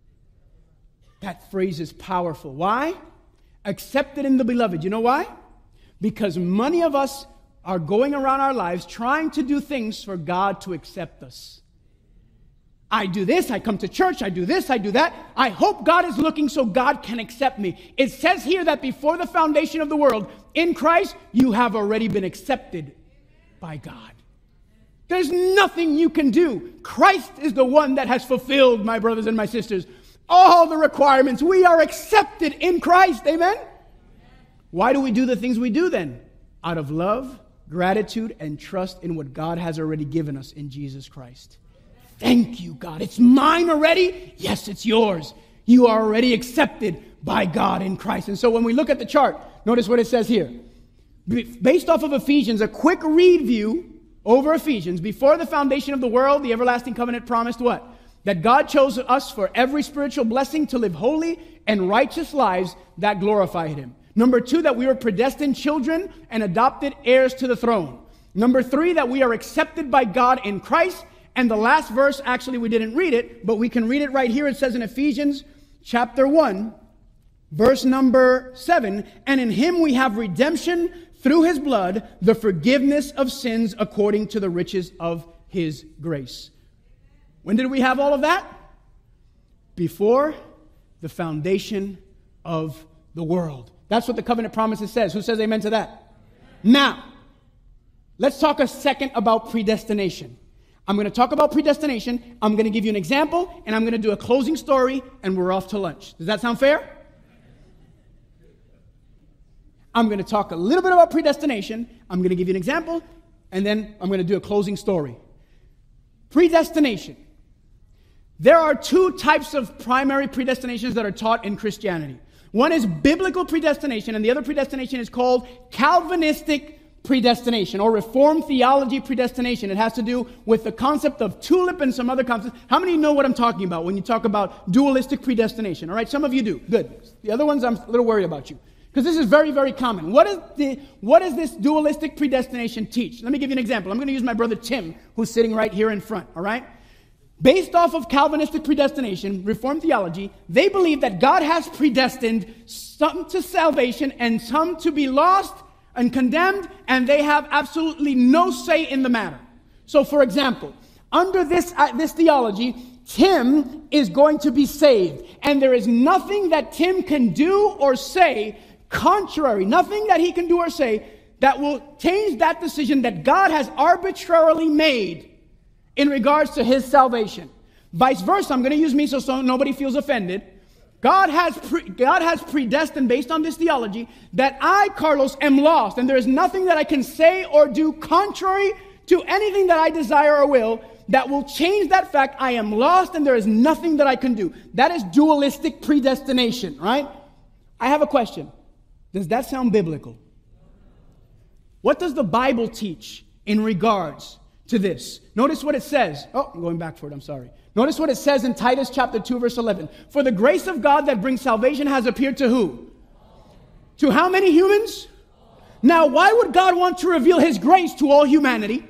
[SPEAKER 1] That phrase is powerful. Why? Accepted in the beloved. You know why? Because many of us are going around our lives trying to do things for God to accept us. I do this, I come to church, I do this, I do that. I hope God is looking so God can accept me. It says here that before the foundation of the world, in Christ, you have already been accepted by God. There's nothing you can do. Christ is the one that has fulfilled, my brothers and my sisters, all the requirements. We are accepted in Christ. Amen? Why do we do the things we do then? Out of love, gratitude, and trust in what God has already given us in Jesus Christ. Thank you, God. It's mine already. Yes, it's yours. You are already accepted by God in Christ. And so when we look at the chart, notice what it says here. Based off of Ephesians, a quick review over Ephesians. Before the foundation of the world, the everlasting covenant promised what? That God chose us for every spiritual blessing to live holy and righteous lives that glorified Him. Number 2, that we were predestined children and adopted heirs to the throne. Number 3, that we are accepted by God in Christ. And the last verse, actually we didn't read it, but we can read it right here. It says in Ephesians chapter 1, verse number 7, and in Him we have redemption through His blood, the forgiveness of sins according to the riches of His grace. When did we have all of that? Before the foundation of the world. That's what the covenant promises says. Who says amen to that? Now, let's talk a second about predestination. I'm going to talk about predestination. I'm going to give you an example, and I'm going to do a closing story, and we're off to lunch. Does that sound fair? I'm going to talk a little bit about predestination. I'm going to give you an example, and then I'm going to do a closing story. Predestination. There are 2 types of primary predestinations that are taught in Christianity. One is biblical predestination, and the other predestination is called Calvinistic predestination or Reformed theology predestination. It has to do with the concept of tulip and some other concepts. How many know what I'm talking about when you talk about dualistic predestination? All right, some of you do. Good. The other ones, I'm a little worried about you. Because this is very, very common. What does this dualistic predestination teach? Let me give you an example. I'm going to use my brother Tim, who's sitting right here in front, all right? Based off of Calvinistic predestination, Reformed theology, they believe that God has predestined some to salvation and some to be lost and condemned, and they have absolutely no say in the matter. So, for example, under this theology, Tim is going to be saved, and there is nothing that Tim can do or say contrary, nothing that he can do or say that will change that decision that God has arbitrarily made in regards to his salvation. Vice versa, I'm going to use me so nobody feels offended. God has predestined, based on this theology, that I, Carlos, am lost, and there is nothing that I can say or do contrary to anything that I desire or will that will change that fact. I am lost, and there is nothing that I can do. That is dualistic predestination, right? I have a question. Does that sound biblical? What does the Bible teach in regards to this? Notice what it says. Oh, I'm going back for it. I'm sorry. Notice what it says in Titus chapter 2, verse 11. For the grace of God that brings salvation has appeared to who? To how many humans? Now, why would God want to reveal his grace to all humanity?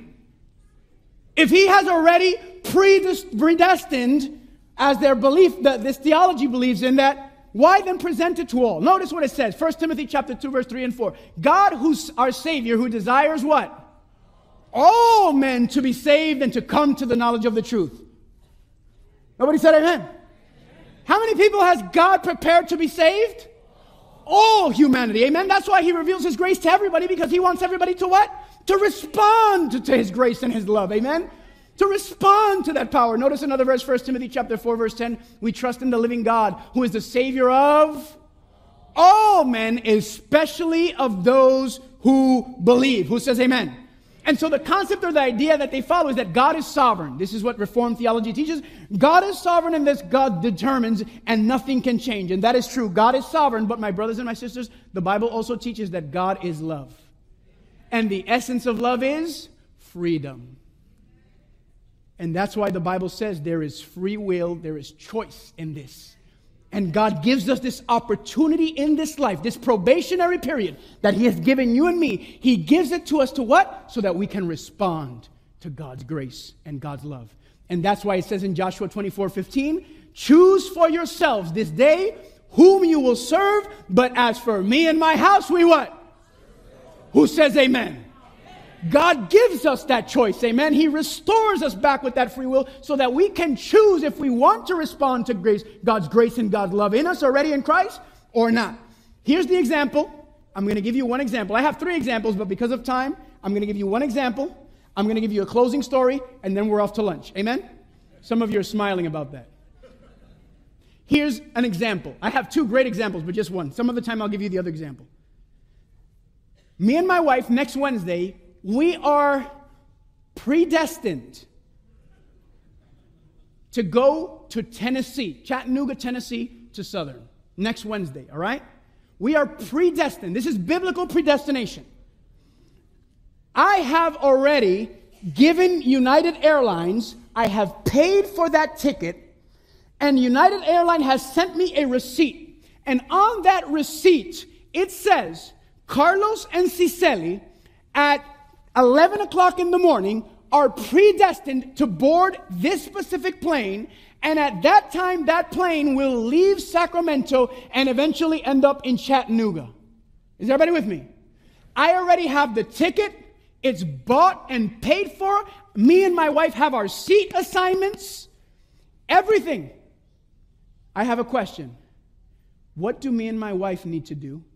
[SPEAKER 1] If he has already predestined, as their belief, that this theology believes in, that, why then present it to all? Notice what it says. 1 Timothy chapter 2, verse 3 and 4. God, who's our Savior, who desires what? All men to be saved and to come to the knowledge of the truth. Nobody said amen. How many people has God prepared to be saved? All humanity. Amen. That's why he reveals his grace to everybody, because he wants everybody to what? To respond to his grace and his love. Amen. To respond to that power. Notice another verse, 1 Timothy chapter 4, verse 10. We trust in the living God, who is the Savior of all men, especially of those who believe. Who says amen? And so the concept or the idea that they follow is that God is sovereign. This is what Reformed theology teaches. God is sovereign, and this God determines, and nothing can change. And that is true. God is sovereign, but my brothers and my sisters, the Bible also teaches that God is love. And the essence of love is freedom. And that's why the Bible says there is free will, there is choice in this. And God gives us this opportunity in this life, this probationary period that he has given you and me. He gives it to us to what? So that we can respond to God's grace and God's love. And that's why it says in Joshua 24:15, choose for yourselves this day whom you will serve, but as for me and my house, we what? Who says amen? God gives us that choice, amen. He restores us back with that free will so that we can choose if we want to respond to God's grace and God's love in us already in Christ or not. Here's the example. I'm going to give you one example. I have 3 examples, but because of time, I'm going to give you one example. I'm going to give you a closing story, and then we're off to lunch. Amen? Some of you are smiling about that. Here's an example. I have 2 great examples, but just one. Some of the time I'll give you the other example. Me and my wife, next Wednesday, we are predestined to go to Tennessee, Chattanooga, Tennessee, to Southern, next Wednesday, all right? We are predestined. This is biblical predestination. I have already given United Airlines, I have paid for that ticket, and United Airlines has sent me a receipt. And on that receipt, it says, Carlos and Cicely at 11 o'clock in the morning are predestined to board this specific plane, and at that time that plane will leave Sacramento and eventually end up in Chattanooga. Is everybody with me? I already have the ticket. It's bought and paid for. Me and my wife have our seat assignments. Everything. I have a question. What do me and my wife need to do?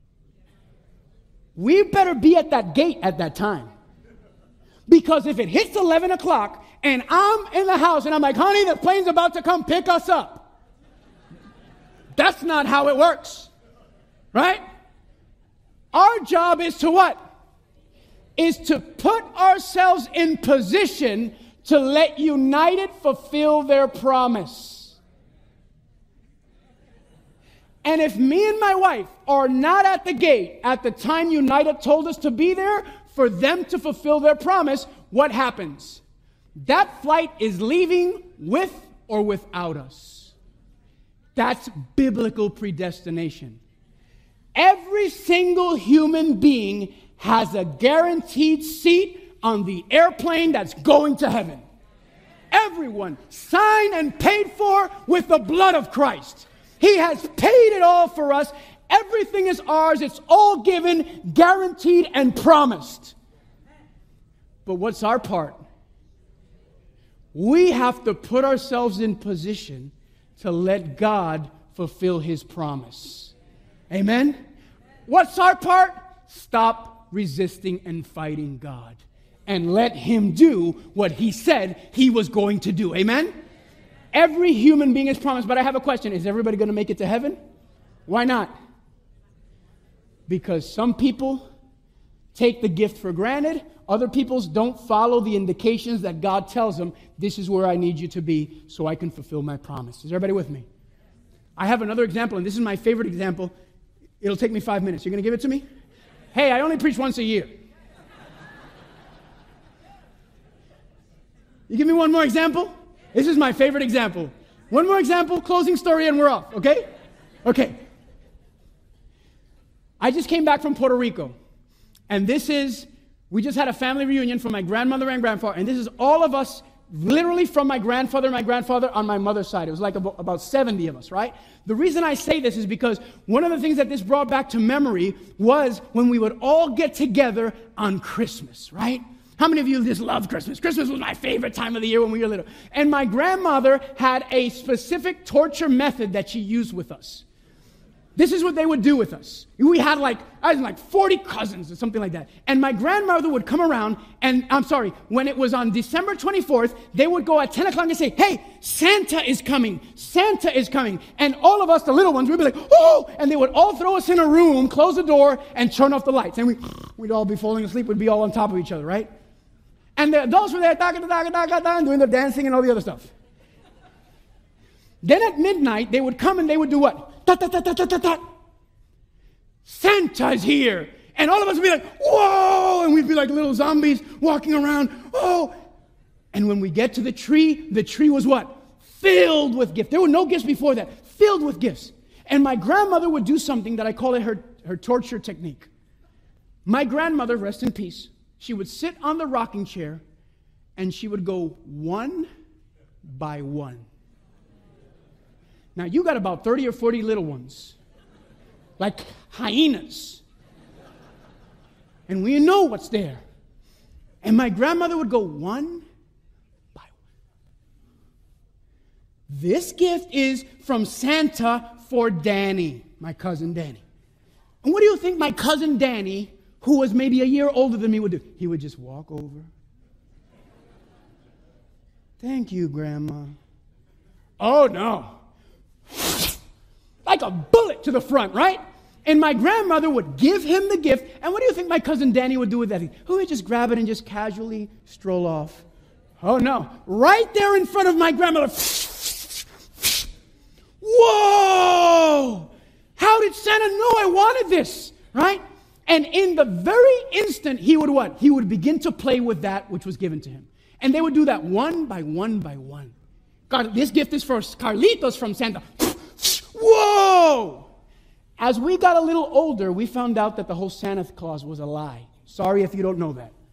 [SPEAKER 1] We better be at that gate at that time. Because if it hits 11 o'clock and I'm in the house and I'm like, honey, the plane's about to come pick us up. That's not how it works. Right? Our job is to what? Is to put ourselves in position to let United fulfill their promise. And if me and my wife are not at the gate at the time United told us to be there for them to fulfill their promise, what happens? That flight is leaving with or without us. That's biblical predestination. Every single human being has a guaranteed seat on the airplane that's going to heaven. Everyone signed and paid for with the blood of Christ. He has paid it all for us. Everything is ours. It's all given, guaranteed, and promised. But what's our part? We have to put ourselves in position to let God fulfill His promise. Amen? What's our part? Stop resisting and fighting God and let Him do what He said He was going to do. Amen? Every human being is promised, but I have a question. Is everybody going to make it to heaven? Why not? Because some people take the gift for granted. Other people don't follow the indications that God tells them, this is where I need you to be so I can fulfill my promise. Is everybody with me? I have another example, and this is my favorite example. It'll take me 5 minutes. You're going to give it to me? Hey, I only preach once a year. You give me one more example? This is my favorite example. One more example, closing story, and we're off, okay? Okay. I just came back from Puerto Rico, and we just had a family reunion for my grandmother and grandfather, and this is all of us, literally from my grandfather on my mother's side. It was like about 70 of us, right? The reason I say this is because one of the things that this brought back to memory was when we would all get together on Christmas, right? How many of you just love Christmas? Christmas was my favorite time of the year when we were little. And my grandmother had a specific torture method that she used with us. This is what they would do with us. We had I was 40 cousins or something like that. And my grandmother would come around, and when it was on December 24th, they would go at 10 o'clock and say, hey, Santa is coming. Santa is coming. And all of us, the little ones, we'd be like, oh! And they would all throw us in a room, close the door, and turn off the lights. And we'd all be falling asleep. We'd be all on top of each other, right? And the adults were there, doing their dancing and all the other stuff. Then at midnight, they would come and they would do what? Santa's here. And all of us would be like, whoa! And we'd be like little zombies walking around. Oh! And when we get to the tree was what? Filled with gifts. There were no gifts before that. Filled with gifts. And my grandmother would do something that I call it her torture technique. My grandmother, rest in peace, she would sit on the rocking chair and she would go one by one. Now, you got about 30 or 40 little ones, like hyenas. And we know what's there. And my grandmother would go one by one. This gift is from Santa for Danny, my cousin Danny. And what do you think my cousin Danny, who was maybe a year older than me, would do? He would just walk over. Thank you, Grandma. Oh, no. Like a bullet to the front, right? And my grandmother would give him the gift. And what do you think my cousin Danny would do with that? He would just grab it and just casually stroll off. Oh, no. Right there in front of my grandmother. Whoa! How did Santa know I wanted this? Right? And in the very instant, he would what? He would begin to play with that which was given to him. And they would do that one by one by one. God, this gift is for Carlitos from Santa. Whoa! As we got a little older, we found out that the whole Santa Claus was a lie. Sorry if you don't know that.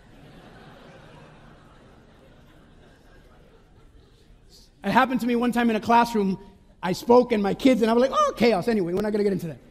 [SPEAKER 1] It happened to me one time in a classroom. I spoke and my kids, and I was like, oh, chaos. Anyway, we're not going to get into that.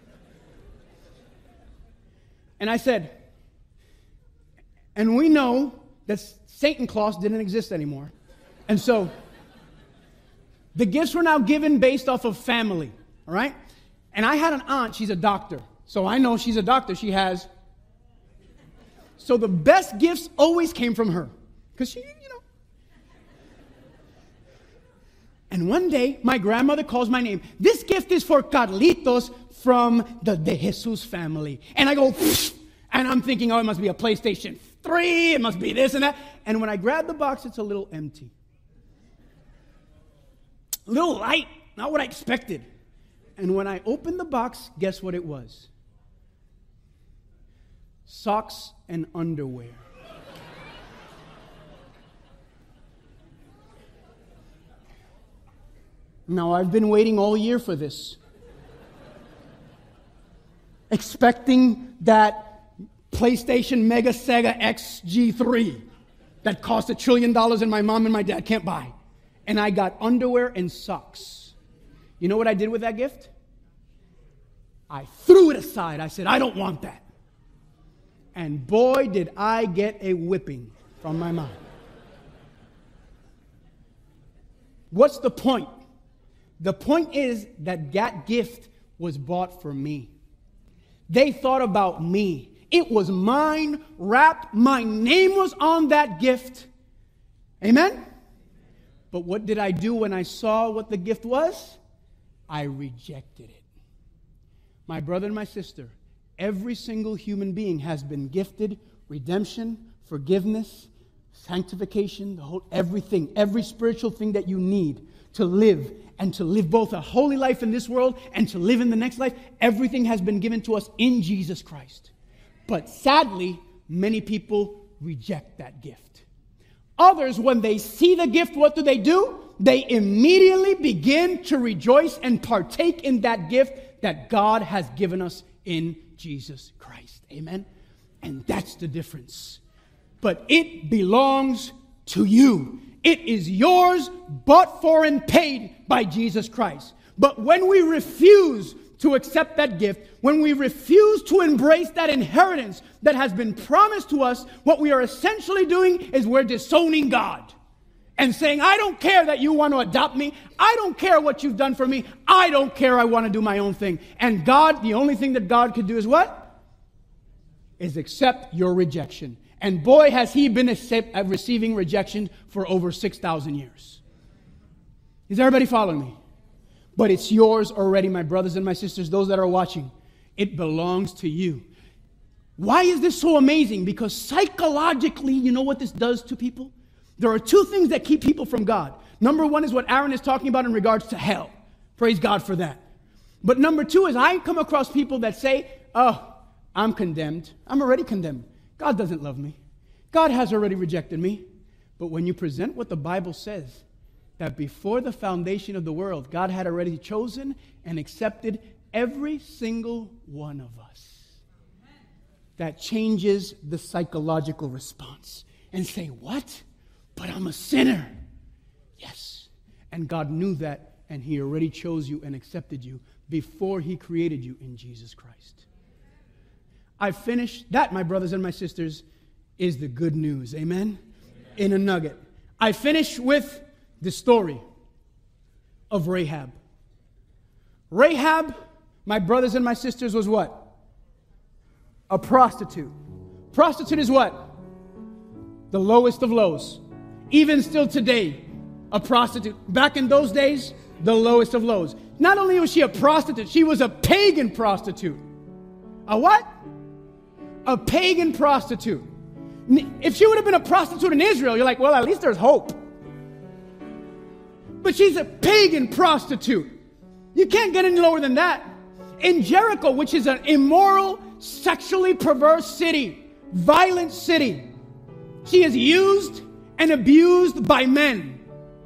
[SPEAKER 1] And I said, and we know that Satan Claus didn't exist anymore. And so the gifts were now given based off of family, all right? And I had an aunt, she's a doctor. So I know she's a doctor. She has. So the best gifts always came from her. Because she, And one day, my grandmother calls my name. This gift is for Carlitos from the De Jesus family. And I go, and I'm thinking, oh, it must be a PlayStation 3. It must be this and that. And when I grab the box, it's a little empty. A little light, not what I expected. And when I opened the box, guess what it was? Socks and underwear. Now, I've been waiting all year for this, expecting that PlayStation Mega Sega XG3 that cost $1 trillion and my mom and my dad can't buy. And I got underwear and socks. You know what I did with that gift? I threw it aside. I said, I don't want that. And boy, did I get a whipping from my mom. What's the point? The point is that that gift was bought for me. They thought about me. It was mine, wrapped. My name was on that gift. Amen? But what did I do when I saw what the gift was? I rejected it. My brother and my sister, every single human being has been gifted redemption, forgiveness, sanctification, everything, every spiritual thing that you need to live, and to live both a holy life in this world and to live in the next life. Everything has been given to us in Jesus Christ. But sadly, many people reject that gift. Others, when they see the gift, what do? They immediately begin to rejoice and partake in that gift that God has given us in Jesus Christ. Amen? And that's the difference. But it belongs to you. It is yours, bought for and paid by Jesus Christ. But when we refuse to accept that gift, when we refuse to embrace that inheritance that has been promised to us, what we are essentially doing is we're disowning God and saying, I don't care that you want to adopt me. I don't care what you've done for me. I don't care. I want to do my own thing. And God, the only thing that God could do is what? Is accept your rejection. And boy, has he been receiving rejection for over 6,000 years. Is everybody following me? But it's yours already, my brothers and my sisters, those that are watching. It belongs to you. Why is this so amazing? Because psychologically, you know what this does to people? There are two things that keep people from God. Number one is what Aaron is talking about in regards to hell. Praise God for that. But number two is I come across people that say, oh, I'm condemned. I'm already condemned. God doesn't love me. God has already rejected me. But when you present what the Bible says, that before the foundation of the world, God had already chosen and accepted every single one of us. That changes the psychological response. And say, what? But I'm a sinner. Yes. And God knew that, and he already chose you and accepted you before he created you in Jesus Christ. I finished. That, my brothers and my sisters, is the good news. Amen? In a nugget. I finish with the story of Rahab. Rahab, my brothers and my sisters, was what? A prostitute. Prostitute is what? The lowest of lows. Even still today, a prostitute. Back in those days, the lowest of lows. Not only was she a prostitute, she was a pagan prostitute. A what? A pagan prostitute. If she would have been a prostitute in Israel, you're like, well, at least there's hope. But she's a pagan prostitute. You can't get any lower than that. In Jericho, which is an immoral, sexually perverse city, violent city, she is used and abused by men.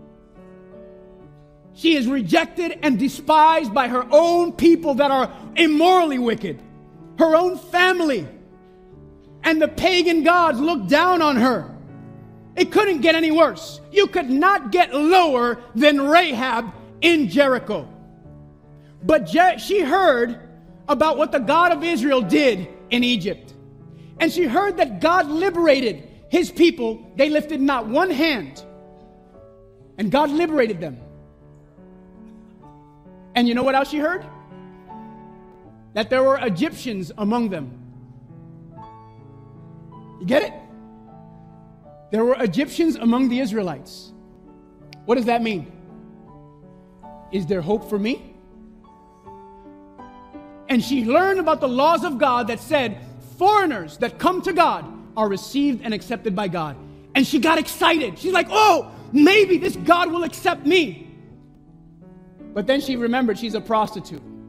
[SPEAKER 1] She is rejected and despised by her own people that are immorally wicked, her own family. And the pagan gods looked down on her. It couldn't get any worse. You could not get lower than Rahab in Jericho. But she heard about what the God of Israel did in Egypt. And she heard that God liberated his people. They lifted not one hand. And God liberated them. And you know what else she heard? That there were Egyptians among them. You get it? There were Egyptians among the Israelites. What does that mean? Is there hope for me? And she learned about the laws of God that said foreigners that come to God are received and accepted by God. And she got excited. She's like, oh, maybe this God will accept me. But then she remembered she's a prostitute.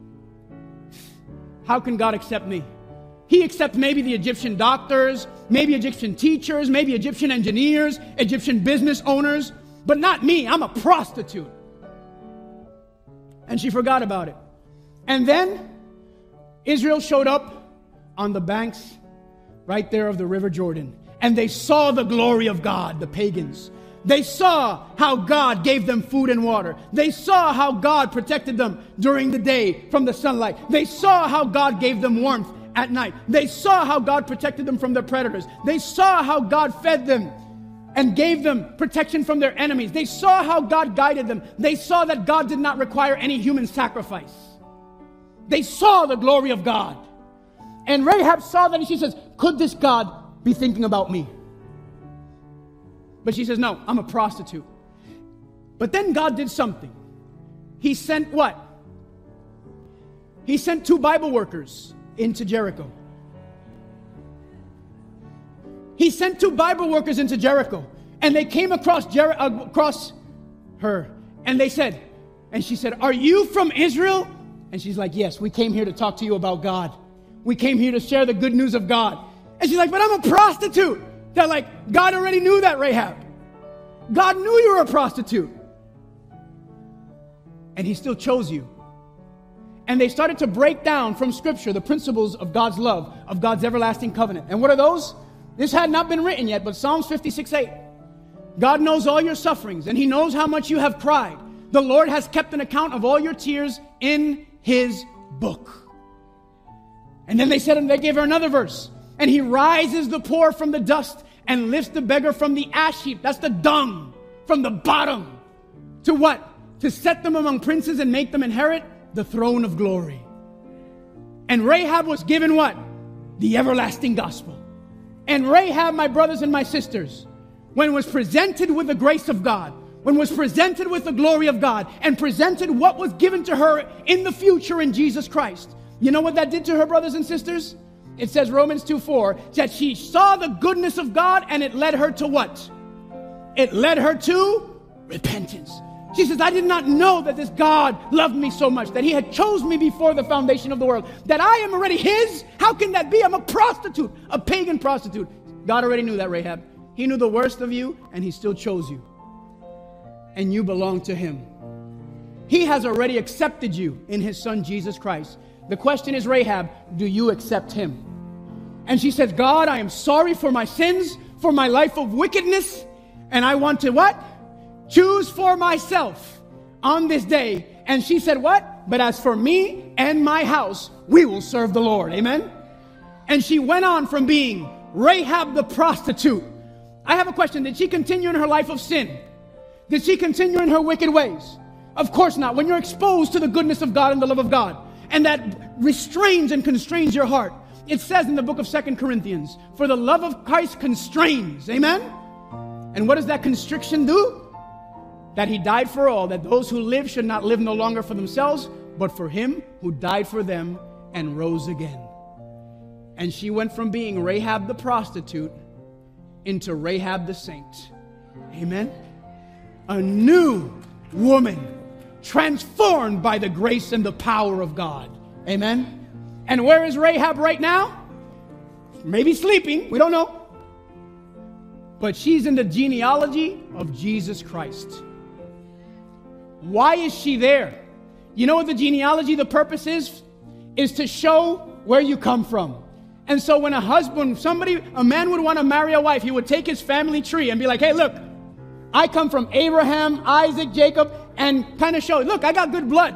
[SPEAKER 1] how can God accept me? He accepts maybe the Egyptian doctors, maybe Egyptian teachers, maybe Egyptian engineers, Egyptian business owners, but not me. I'm a prostitute. And she forgot about it. And then Israel showed up on the banks right there of the River Jordan. And they saw the glory of God, the pagans. They saw how God gave them food and water. They saw how God protected them during the day from the sunlight. They saw how God gave them warmth at night. They saw how God protected them from their predators. They saw how God fed them and gave them protection from their enemies. They saw how God guided them. They saw that God did not require any human sacrifice. They saw the glory of God. And Rahab saw that and she says, could this God be thinking about me? But she says, no, I'm a prostitute. But then God did something. He sent what? He sent 2 Bible workers into Jericho. He sent 2 Bible workers into Jericho. And they came across her. And they said, and she said, are you from Israel? And she's like, yes, we came here to talk to you about God. We came here to share the good news of God. And she's like, but I'm a prostitute. They're like, God already knew that, Rahab. God knew you were a prostitute. And He still chose you. And they started to break down from Scripture the principles of God's love, of God's everlasting covenant. And what are those? This had not been written yet, but Psalms 56:8. God knows all your sufferings, and He knows how much you have cried. The Lord has kept an account of all your tears in His book. And then they said, and they gave her another verse. And He rises the poor from the dust and lifts the beggar from the ash heap. That's the dung from the bottom. To what? To set them among princes and make them inherit the throne of glory. And Rahab was given what? The everlasting gospel. And Rahab, my brothers and my sisters, when was presented with the grace of God, when was presented with the glory of God, and presented what was given to her in the future in Jesus Christ, you know what that did to her, brothers and sisters? It says, Romans 2:4, that she saw the goodness of God and it led her to what? It led her to repentance. She says, I did not know that this God loved me so much, that He had chose me before the foundation of the world, that I am already His. How can that be? I'm a prostitute, a pagan prostitute. God already knew that, Rahab. He knew the worst of you and He still chose you. And you belong to Him. He has already accepted you in His Son, Jesus Christ. The question is, Rahab, do you accept Him? And she says, God, I am sorry for my sins, for my life of wickedness, and I want to what? Choose for myself on this day. And she said, what? But as for me and my house, we will serve the Lord. Amen? And she went on from being Rahab the prostitute. I have a question. Did she continue in her life of sin? Did she continue in her wicked ways? Of course not. When you're exposed to the goodness of God and the love of God, and that restrains and constrains your heart. It says in the book of 2 Corinthians, for the love of Christ constrains. Amen? And what does that constriction do? That He died for all, that those who live should not live no longer for themselves, but for Him who died for them and rose again. And she went from being Rahab the prostitute into Rahab the saint. Amen? A new woman, transformed by the grace and the power of God. Amen? And where is Rahab right now? Maybe sleeping. We don't know. But she's in the genealogy of Jesus Christ. Why is she there? You know what the genealogy, the purpose is? Is to show where you come from. And so when a man would want to marry a wife, he would take his family tree and be like, hey, look, I come from Abraham, Isaac, Jacob, and kind of show, look, I got good blood.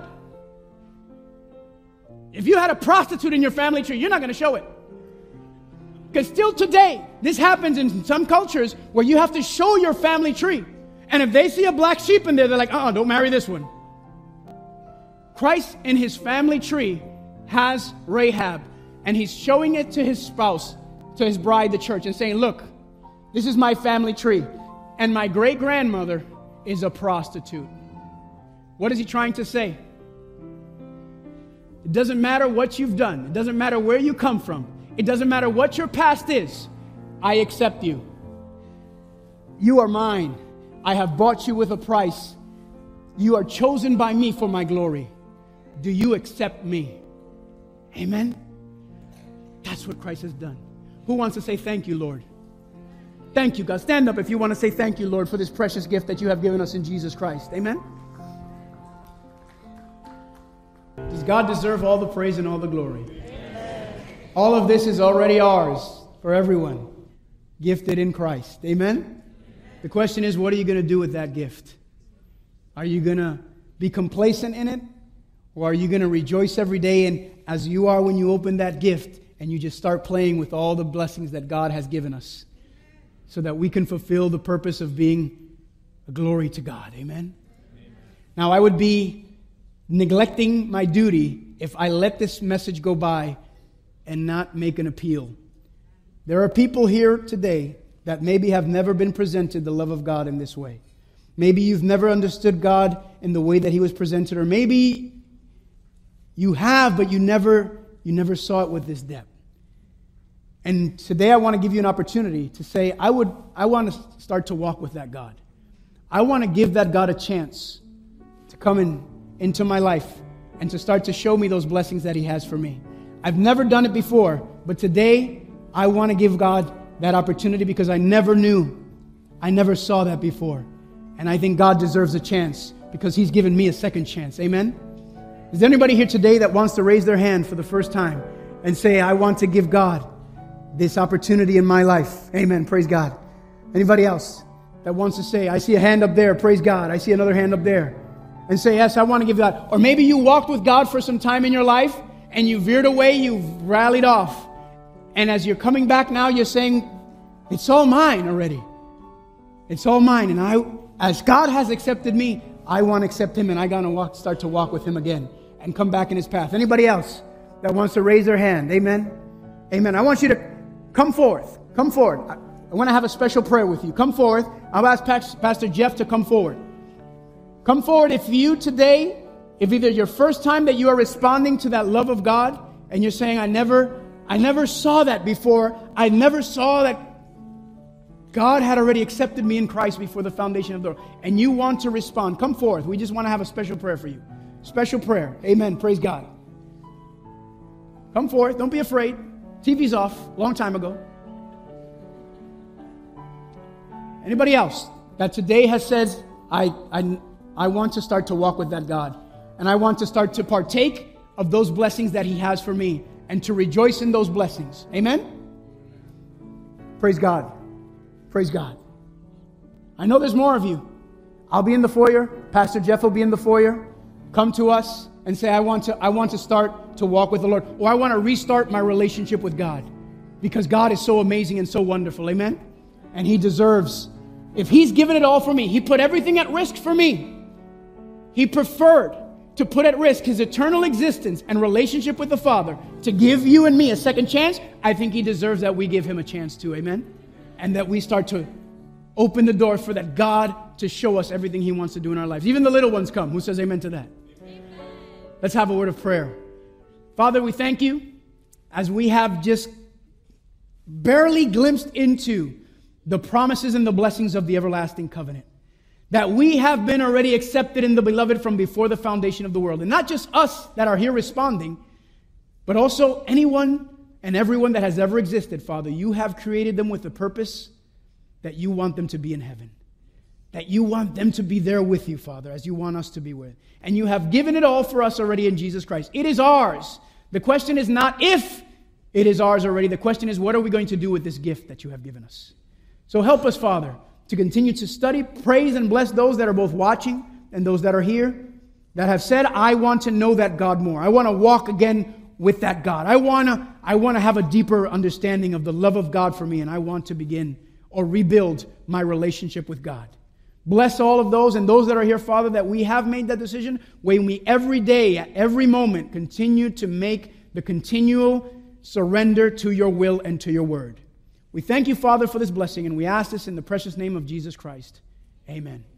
[SPEAKER 1] If you had a prostitute in your family tree, you're not going to show it. Because still today, this happens in some cultures where you have to show your family tree. And if they see a black sheep in there, they're like, don't marry this one. Christ in His family tree has Rahab. And He's showing it to His spouse, to His bride, the church, and saying, look, this is my family tree. And my great-grandmother is a prostitute. What is He trying to say? It doesn't matter what you've done. It doesn't matter where you come from. It doesn't matter what your past is. I accept you. You are mine. I have bought you with a price. You are chosen by me for my glory. Do you accept me? Amen? That's what Christ has done. Who wants to say thank you, Lord? Thank you, God. Stand up if you want to say thank you, Lord, for this precious gift that you have given us in Jesus Christ. Amen? Does God deserve all the praise and all the glory? Amen. All of this is already ours for everyone, gifted in Christ. Amen? The question is, what are you going to do with that gift? Are you going to be complacent in it? Or are you going to rejoice every day and as you are when you open that gift and you just start playing with all the blessings that God has given us so that we can fulfill the purpose of being a glory to God? Amen? Now, I would be neglecting my duty if I let this message go by and not make an appeal. There are people here today that maybe have never been presented the love of God in this way. Maybe you've never understood God in the way that He was presented, or maybe you have, but you never saw it with this depth. And today I want to give you an opportunity to say, I want to start to walk with that God. I want to give that God a chance to come into my life and to start to show me those blessings that He has for me. I've never done it before, but today I want to give God that opportunity because I never saw that before. And I think God deserves a chance because He's given me a second chance. Amen? Is there anybody here today that wants to raise their hand for the first time and say, I want to give God this opportunity in my life? Amen. Praise God. Anybody else that wants to say, I see a hand up there. Praise God. I see another hand up there. And say, yes, I want to give God. Or maybe you walked with God for some time in your life and you veered away, you've rallied off. And as you're coming back now, you're saying, it's all mine already. It's all mine. And as God has accepted me, I want to accept Him, and I got to start to walk with Him again and come back in His path. Anybody else that wants to raise their hand? Amen? Amen. I want you to come forth. Come forward. I want to have a special prayer with you. Come forward. I'll ask Pastor Jeff to come forward. Come forward if either your first time that you are responding to that love of God, and you're saying, I never saw that before. I never saw that God had already accepted me in Christ before the foundation of the world. And you want to respond. Come forth. We just want to have a special prayer for you. Special prayer. Amen. Praise God. Come forth. Don't be afraid. TV's off. Long time ago. Anybody else that today has said, I want to start to walk with that God. And I want to start to partake of those blessings that He has for me and to rejoice in those blessings. Amen? Praise God. Praise God. I know there's more of you. I'll be in the foyer. Pastor Jeff will be in the foyer. Come to us and say, I want to start to walk with the Lord. Or I want to restart my relationship with God. Because God is so amazing and so wonderful. Amen? And He deserves, if He's given it all for me, He put everything at risk for me. He preferred to put at risk His eternal existence and relationship with the Father to give you and me a second chance. I think He deserves that we give Him a chance too. Amen? And that we start to open the door for that God to show us everything He wants to do in our lives. Even the little ones come. Who says amen to that? Amen. Let's have a word of prayer. Father, we thank You as we have just barely glimpsed into the promises and the blessings of the everlasting covenant. That we have been already accepted in the beloved from before the foundation of the world. And not just us that are here responding, but also anyone and everyone that has ever existed, Father. You have created them with a purpose that You want them to be in heaven. That You want them to be there with You, Father, as You want us to be with. And You have given it all for us already in Jesus Christ. It is ours. The question is not if it is ours already. The question is, what are we going to do with this gift that You have given us? So help us, Father, to continue to study, praise, and bless those that are both watching and those that are here that have said, I want to know that God more. I want to walk again with that God. I want to have a deeper understanding of the love of God for me, and I want to begin or rebuild my relationship with God. Bless all of those and those that are here, Father, that we have made that decision. When we every day, at every moment, continue to make the continual surrender to Your will and to Your word. We thank You, Father, for this blessing, and we ask this in the precious name of Jesus Christ. Amen.